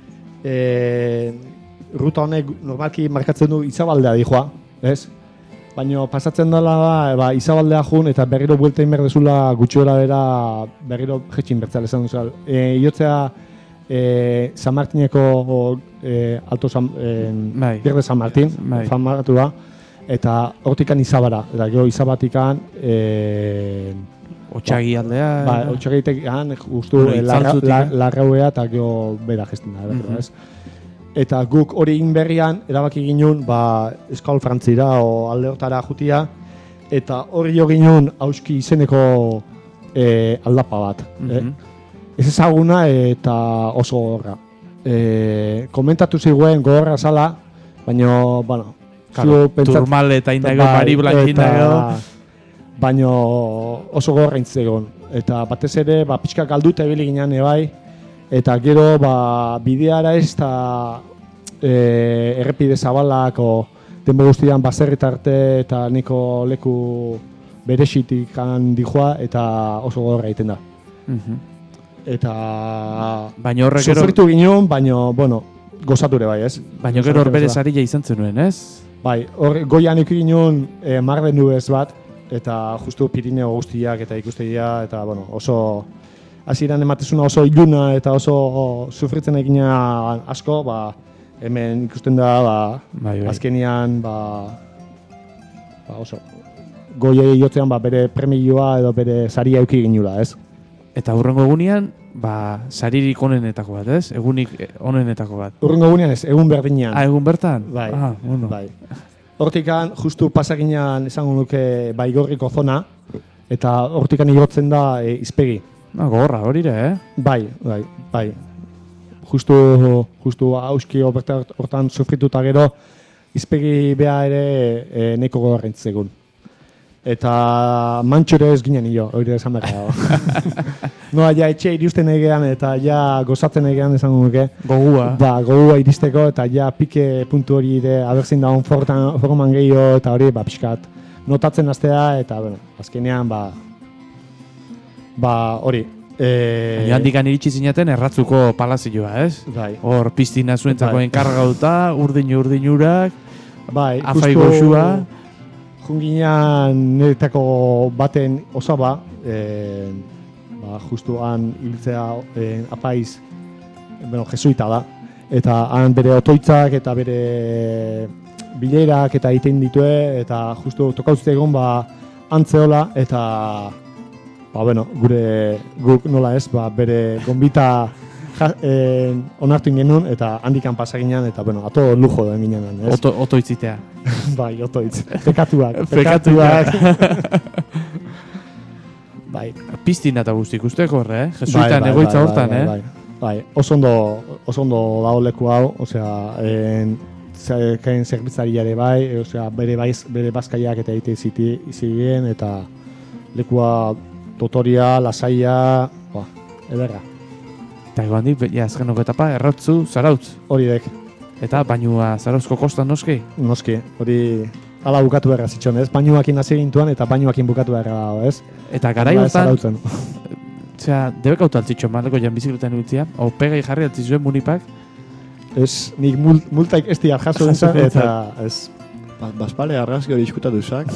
eh, ruta honek normalki markatzen du Izabaldea dijoa, ez? Baina pasatzen dela da, ba, Izabaldea jun eta berriro bueltein behar dezula gutxikola bera berriro jetxin bertzal esan duzal. E, iotzea e, San Martineko e, Alto San, e, Bai. Pierde San Martin, Bai. famatu da, eta hortikan Izabara, eta gero Izabatikan e, Otxagi aldea. ba, otxagitek han, justu Bueno, e, larra, itzaltzutik, la, eh? larrauea eta gero bera gesten da, Mhm. ez? Eta guk hori egin berrian, erabaki ginen, ba, Euskal Frantzira o alde hortara jutia, eta hori jo ginen hauski izeneko e, aldapa bat. eh? Mhm. Ez ezaguna eta oso gogorra. E, komentatu ziguen gogorra zala, baina, bueno, Claro, zu pentsat- Turmal eta indago, Bai, Mari Blanquina eta- edo. Baina oso gogorra intzegon. Eta batez ere, ba, pixka galduta ebili ginen ebai, eta gero ba, bideara ez eta e, errepide zabalak o denbo guztian baserritarte eta niko leku beresitik han dijoa eta oso gogorra egiten da. Mhm. Eta Baina horrek gero, sufritu ginen, baina, bueno, gozature bai, ez? baina gero hor bere sarila izan zenuen, ez? Bai, hor goian ikusi ginen e, marden nubez bat, eta justu Pirineo guztiak eta ikustegia, eta bueno, oso hasieran ematezuna oso iluna eta oso sufritzen egina asko, ba, hemen ikusten da, ba, Bai, bai. azkenian, ba, ba oso, goiei jotzean, ba, bere premioa edo bere saria euki ginula, ez? Eta hurrengo egunean, ba, saririk onenetako bat, ez? Egunik eh, onenetako bat. Urrengo egunean ez, egun berdinean. Ah, egun bertan? Bai, Ah, bueno. bai. Hortikan, justu pasaginan esango nuke baigorriko zona, eta hortikan igotzen da e, izpegi. Ah, gogorra, hori ere, eh? Bai, bai, bai. Justu, justu hauski hortan sufrituta gero, izpegi beha ere e, neko gogorrentzegun. Eta mantxure ez ginen nio, hori esan behar dago. Noa, ja etxe iristen egean eta ja gozatzen egean esango nuke. Gogua. Ba, gogua iristeko eta ja pike puntu hori ere abertzin dagoen fortan, forman gehiago eta hori, ba, pixkat notatzen hastea eta, bueno, azkenean, ba, ba, hori. E, Baina handikan iritsi zinaten erratzuko palazioa, ez? Bai, Hor piztina zuentzako Bai. enkargauta, urdinu urdinurak, bai, afai justu goxua. junginean niretako baten osaba, e, ba, justu han hiltzea e, apaiz, bueno, jesuita da, eta han bere otoitzak eta bere bilerak eta egiten ditue, eta justu tokauzte egon ba, antzeola, eta ba, bueno, gure guk nola ez, ba, bere gonbita ja, e, onartu genuen, eta handikan pasaginan, eta bueno, ato lujo den ginen, ez? Oto, otoitzitea. Bai, otoitz. Pekatuak. Pekatuak. Bai. Piztina eta guztik usteko horre, eh? Jesuitan bai, egoitza bai, hortan, bai, eh? Bai, bai. Oso ondo, oso ondo dago leku hau, osea, en, kain zerbitzari ere bai, e, osea, bere, baiz, bere bazkaiak eta egite zigien, eta lekua totoria, lasaia, ba, ederra. Eta egon di, ja, azkenoko etapa, errautzu, zarautz. Hori dek, Eta bainua zarauzko kostan noski? noski, hori ala bukatu beharra zitxon, ez? Bainuakin hasi gintuan eta bainuakin bukatu beharra dago, ez? Eta garai Hala ez hortan, arautzen. osea, debek auto altzitxo, maleko jan bizikletan ibiltzia, o pegai jarri altzizuen munipak, Ez, nik mul, multaik ez diat jaso Jaso dintzen, eta ez, Ba, Baspale argazki hori diskutatu zak.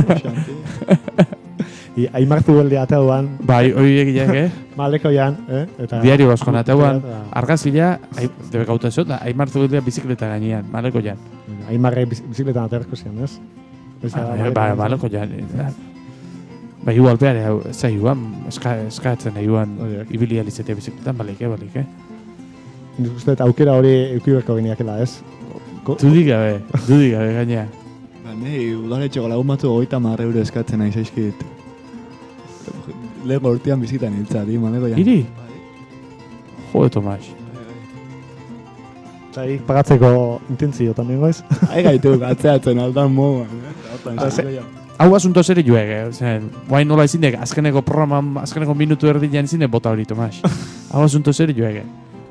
I, aimartu beldea ateuan, bai, hori egileak, eh? maleko jan, eh? Eta, Diario baskon ateuan, eta- argazila, ai- debek auto zut, aimartu dut bizikleta gainean, maleko jan. Aimarre biz- bizikletan aterako zian, ez? Ba, baloko ja. Ba, igual behar, ez da iguan, eskatzen da iguan ibili alitzetea bizikletan, balik, balik, eh? Nik uste eta aukera hori eukiberko geniakela, ez? Dudik gabe, dudik gabe, gainea. Ba, nahi, udaletxeko lagun batzu hogeita hamar euro eskatzen nahi zaizkit. Lego urtean bizitan hiltza, di, maneko jan. Iri? Jode, Tomas. Eta hik pagatzeko intentzio, tamien goiz? Hai gaitu, atzeatzen, aldan moguan. Hau asunto zere juege, zen, guain nola izindek, azkeneko programan, azkeneko minutu erdian izindek bota hori, Tomas. Hau asunto zere juege.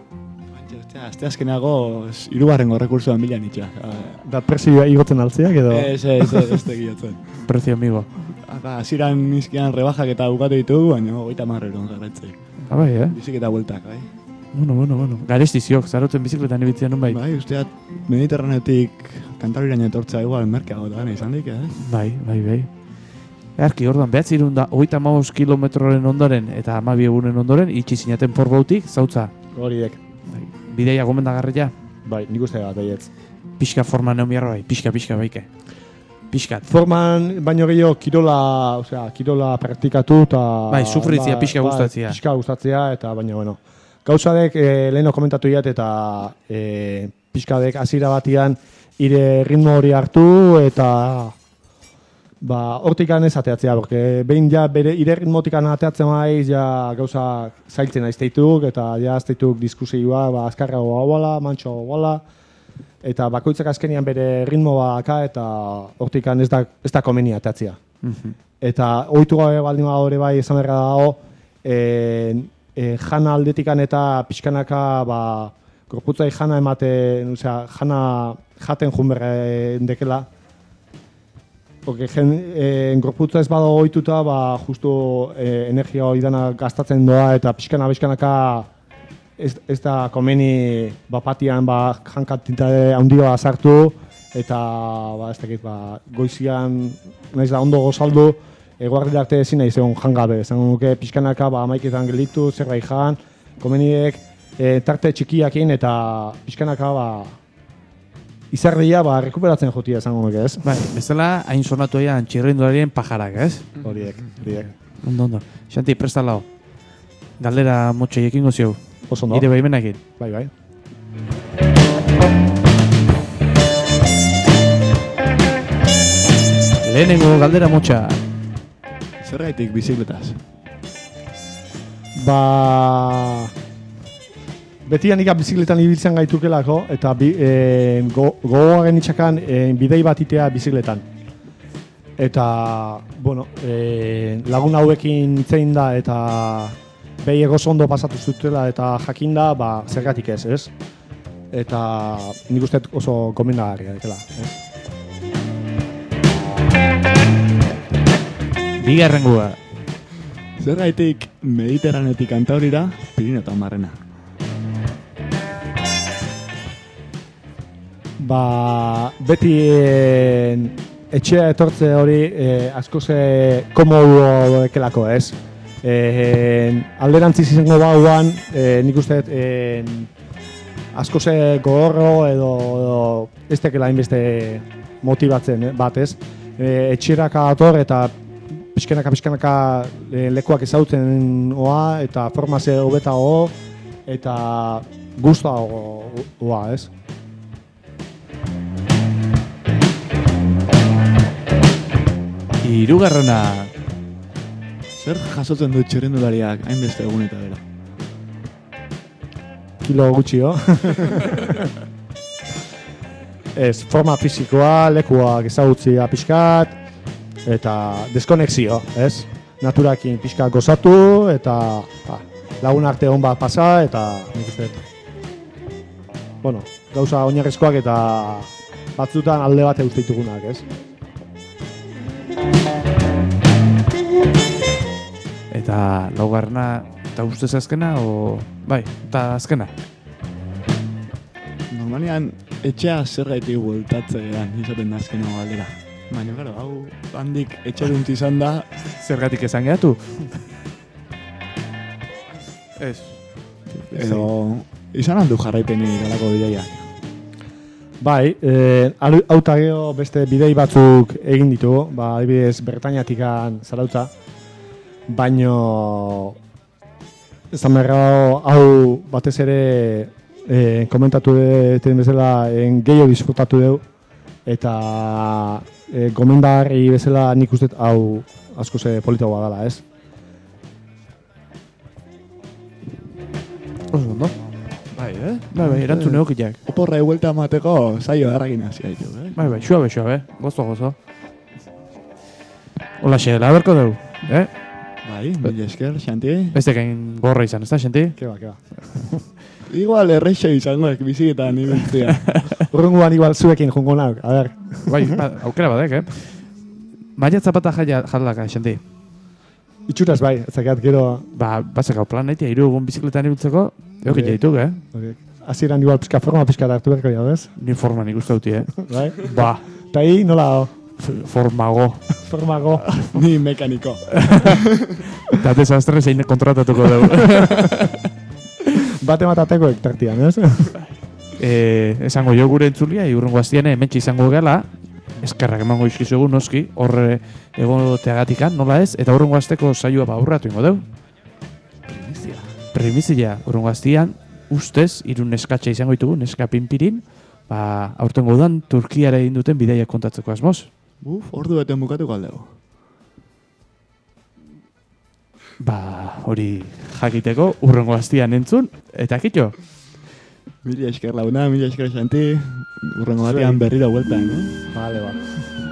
Azte azkenago, irugarrengo rekursoan bilan itxa. Da presioa igotzen altziak edo? Ez, ez, ez, ez tegiotzen. Prezio amigo. Aziran nizkian rebajak eta bukatu ditugu, baina goita marreron garratzei. Abai, eh? Biziketa bueltak, bai. Bueno, bueno, bueno. Garestiziok, zarotzen bizikletan ibitzean nun bai. Bai, usteat Mediterranetik Kantabriraino etortza igual merkeago da, izan dik, eh? Bai, bai, bai. Erki, orduan, behatzi irun da, hogeita hamabost kilometroren ondoren eta hamabi egunen ondoren, itxi zinaten porbautik, zautza. Horiek. Bideia gomendagarria? Bai, nik uste bat, baietz. Pixka forman neon biharra bai, pixka, pixka baike. Piskat. Forman, baino gehiago, kirola, osea, kirola praktikatu eta... Bai, sufritzia, ba, pixka gustatzia. Bai, pixka gustatzia eta baina, bueno. Gauzadek, eh, leheno komentatu iat eta eh, pixkadek hasiera batian ire ritmo hori hartu eta ba, hortikan ez ateatzea, porque behin ja bere ire ritmotikan ateatzen maiz, ja gauza zailtzen aizteituk eta ja azteituk diskusioa, ba, azkarrago hauala, mantxo hauala, eta bakoitzak azkenian bere ritmo baka eta hortikan ez da, ez da komeni ateatzea. Mm-hmm. Eta ohitu gabe baldin hori bai esan berra dago, e, e, jana aldetikan eta pixkanaka ba, gorputzai jana ematen, osea, jana jaten junberren dekela. Porque gen, e, gorputza ez bado ohituta, ba, justu e, energia hori dana gastatzen doa eta pixkana pixkanaka ez, ez da komeni bapatian ba, jankatintate handia sartu eta ba, ez dakit, ba, goizian naiz da ondo gozaldu, eguarri arte ezin nahi zegoen jangabe. Zango nuke pixkanaka ba, amaiketan gelitu, zerbait jan, komeniek e, tarte txikiakin eta pixkanaka ba, izarria ba, rekuperatzen jotia esango nuke, ez? Bai, bezala hain sonatu ean txirrindularien pajarak, ez? Horiek, horiek. Ondo, ondo. Xanti, presta lau. Galdera motxe ekingo ziu. Oso ondo. Ire baimenakin. Bai, bai. Lehenengo galdera motxa. Zergaitik bizikletaz? Ba... Beti hanika bizikletan ibiltzen gaitukelako eta bi, e, go, gogoaren itxakan e, bidei bat itea bizikletan. Eta, bueno, e, lagun hauekin itzein da eta behi egoz ondo pasatu zutela eta jakinda, ba, zergatik ez, ez? Eta nik uste oso gomendagarria dekela, ez? Bigarrengua. Zergaitik Mediterranetik Kantabrira, Pirinioetan barrena. Ba, beti e, etxea etortze hori e, asko ze komodo dekelako, ez? E, alderantziz izango bauan, e, nik uste e, asko ze gogorro edo, edo ez tekela inbeste motibatzen, eh, bat, ez? E, etxeraka ator eta pixkanaka, pixkanaka e, lekuak ezautzen oa eta formazio hobeta o eta guztua oa, ez? Hirugarrena. Zer jasotzen dut txirrindulariak hainbeste egun eta bera? Kilo gutxio. Ez, forma fisikoa, lekuak ezagutzia pixkat, eta deskonexio, ez? Naturakin pixkat gozatu, eta ba, lagun arte hon bat pasa, eta nik uste, bueno, gauza oinarrizkoak eta batzutan alde bat eusteitugunak, ez? Eta laugarrena, eta ustez azkena, o... Bai, eta azkena. Normalian, etxea zergaitik bueltatzean izaten da azkena galdera. Baina, claro, hau handik etxerunt izan da... Zergatik esan gehatu? Ez. Edo, izan handu jarraipeni galako bideiak. Bai, eh, auta gero beste bidei batzuk egin ditugu, ba, adibidez Bretañatikan Zarautza, baino ezan berra hau batez ere eh, komentatu duten bezala en gehiago disfrutatu dugu, eta eh, gomendarri bezala nik uste hau asko ze politagoa dela, ez? Oso ondo. Bai, eh? Bai, bai, erantzun egokiak. Oporra eguelta amateko saio erragin hasi haitu, eh? Bai, bai, suabe, suabe, gozo, gozo. Hola, xe, laberko dugu, eh? Bai, mil esker, Xanti. Ez teken gorra izan, ez da, Xanti? Keba, keba. Igual erreixe izangoek biziketan ibiltzea. Urrunguan igual zuekin jongo nauk, a ber. Bai, ba, aukera badek, eh? Maia zapata jaia jaldaka, Xanti. Itxuraz bai, ezakat gero... Ba, batzeko plan nahitea, hiru egun bizikletan ibiltzeko, egoki Bai. jaituk, eh? Okay. Hasieran igual pizka forma pizka hartu beharko dira, ez? Ni forma nik uste duti, eh? Bai? Ba, Ta hi nola f- formago. formago. Ni mekaniko. Eta desastre zein kontratatuko dugu. Bate matateko ektartian, ez? eh, esango jo gure entzulia, urrengo astian hementxe izango gela, eskerrak emango izkizugu noski, horre egoteagatikan, nola ez, eta urrengo asteko saioa ba aurratu ingo dugu. Primizia. Primizia, urrengo astian, ustez, irun neskatxa izango ditugu, neska pinpirin, ba, aurtengo udan Turkiara egin duten bidaiak kontatzeko asmoz. Uf, ordu beten bukatuko aldego. Ba, hori jakiteko, urrengo astian entzun, eta kitxo. Mila esker launa, mila esker Xanti. Urrengo batean berriro bueltan, eh? Vale, ba.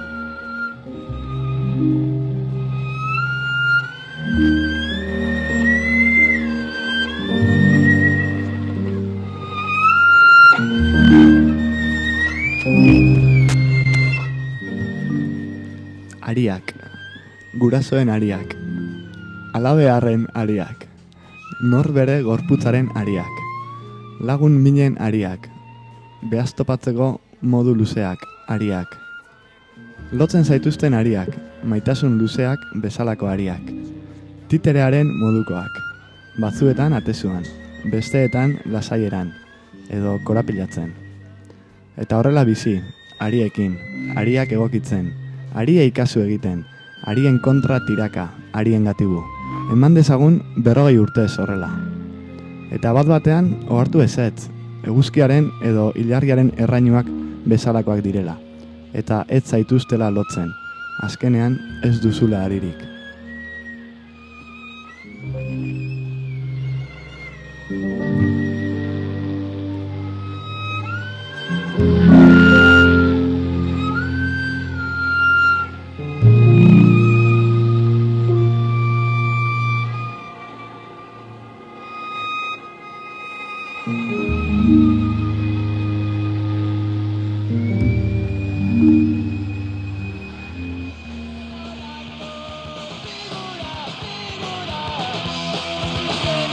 Ariak. Gurasoen ariak. Alabearren ariak. Norbere gorputzaren ariak. Lagun minen ariak. Behaztopatzeko modu luzeak ariak. Lotzen zaituzten ariak. Maitasun luzeak bezalako ariak. Titerearen modukoak. Batzuetan atezuan. Besteetan lasaieran. Edo korapilatzen. Eta horrela bizi. Ariekin. Ariak egokitzen. Arie ikasu egiten. Arien kontra tiraka. Arien gatibu. Eman dezagun berrogei urtez horrela. Eta bat batean ohartu ezetz, eguzkiaren edo ilargiaren errainuak bezalakoak direla. Eta ez zaituztela lotzen, azkenean ez duzula aririk. Thank you.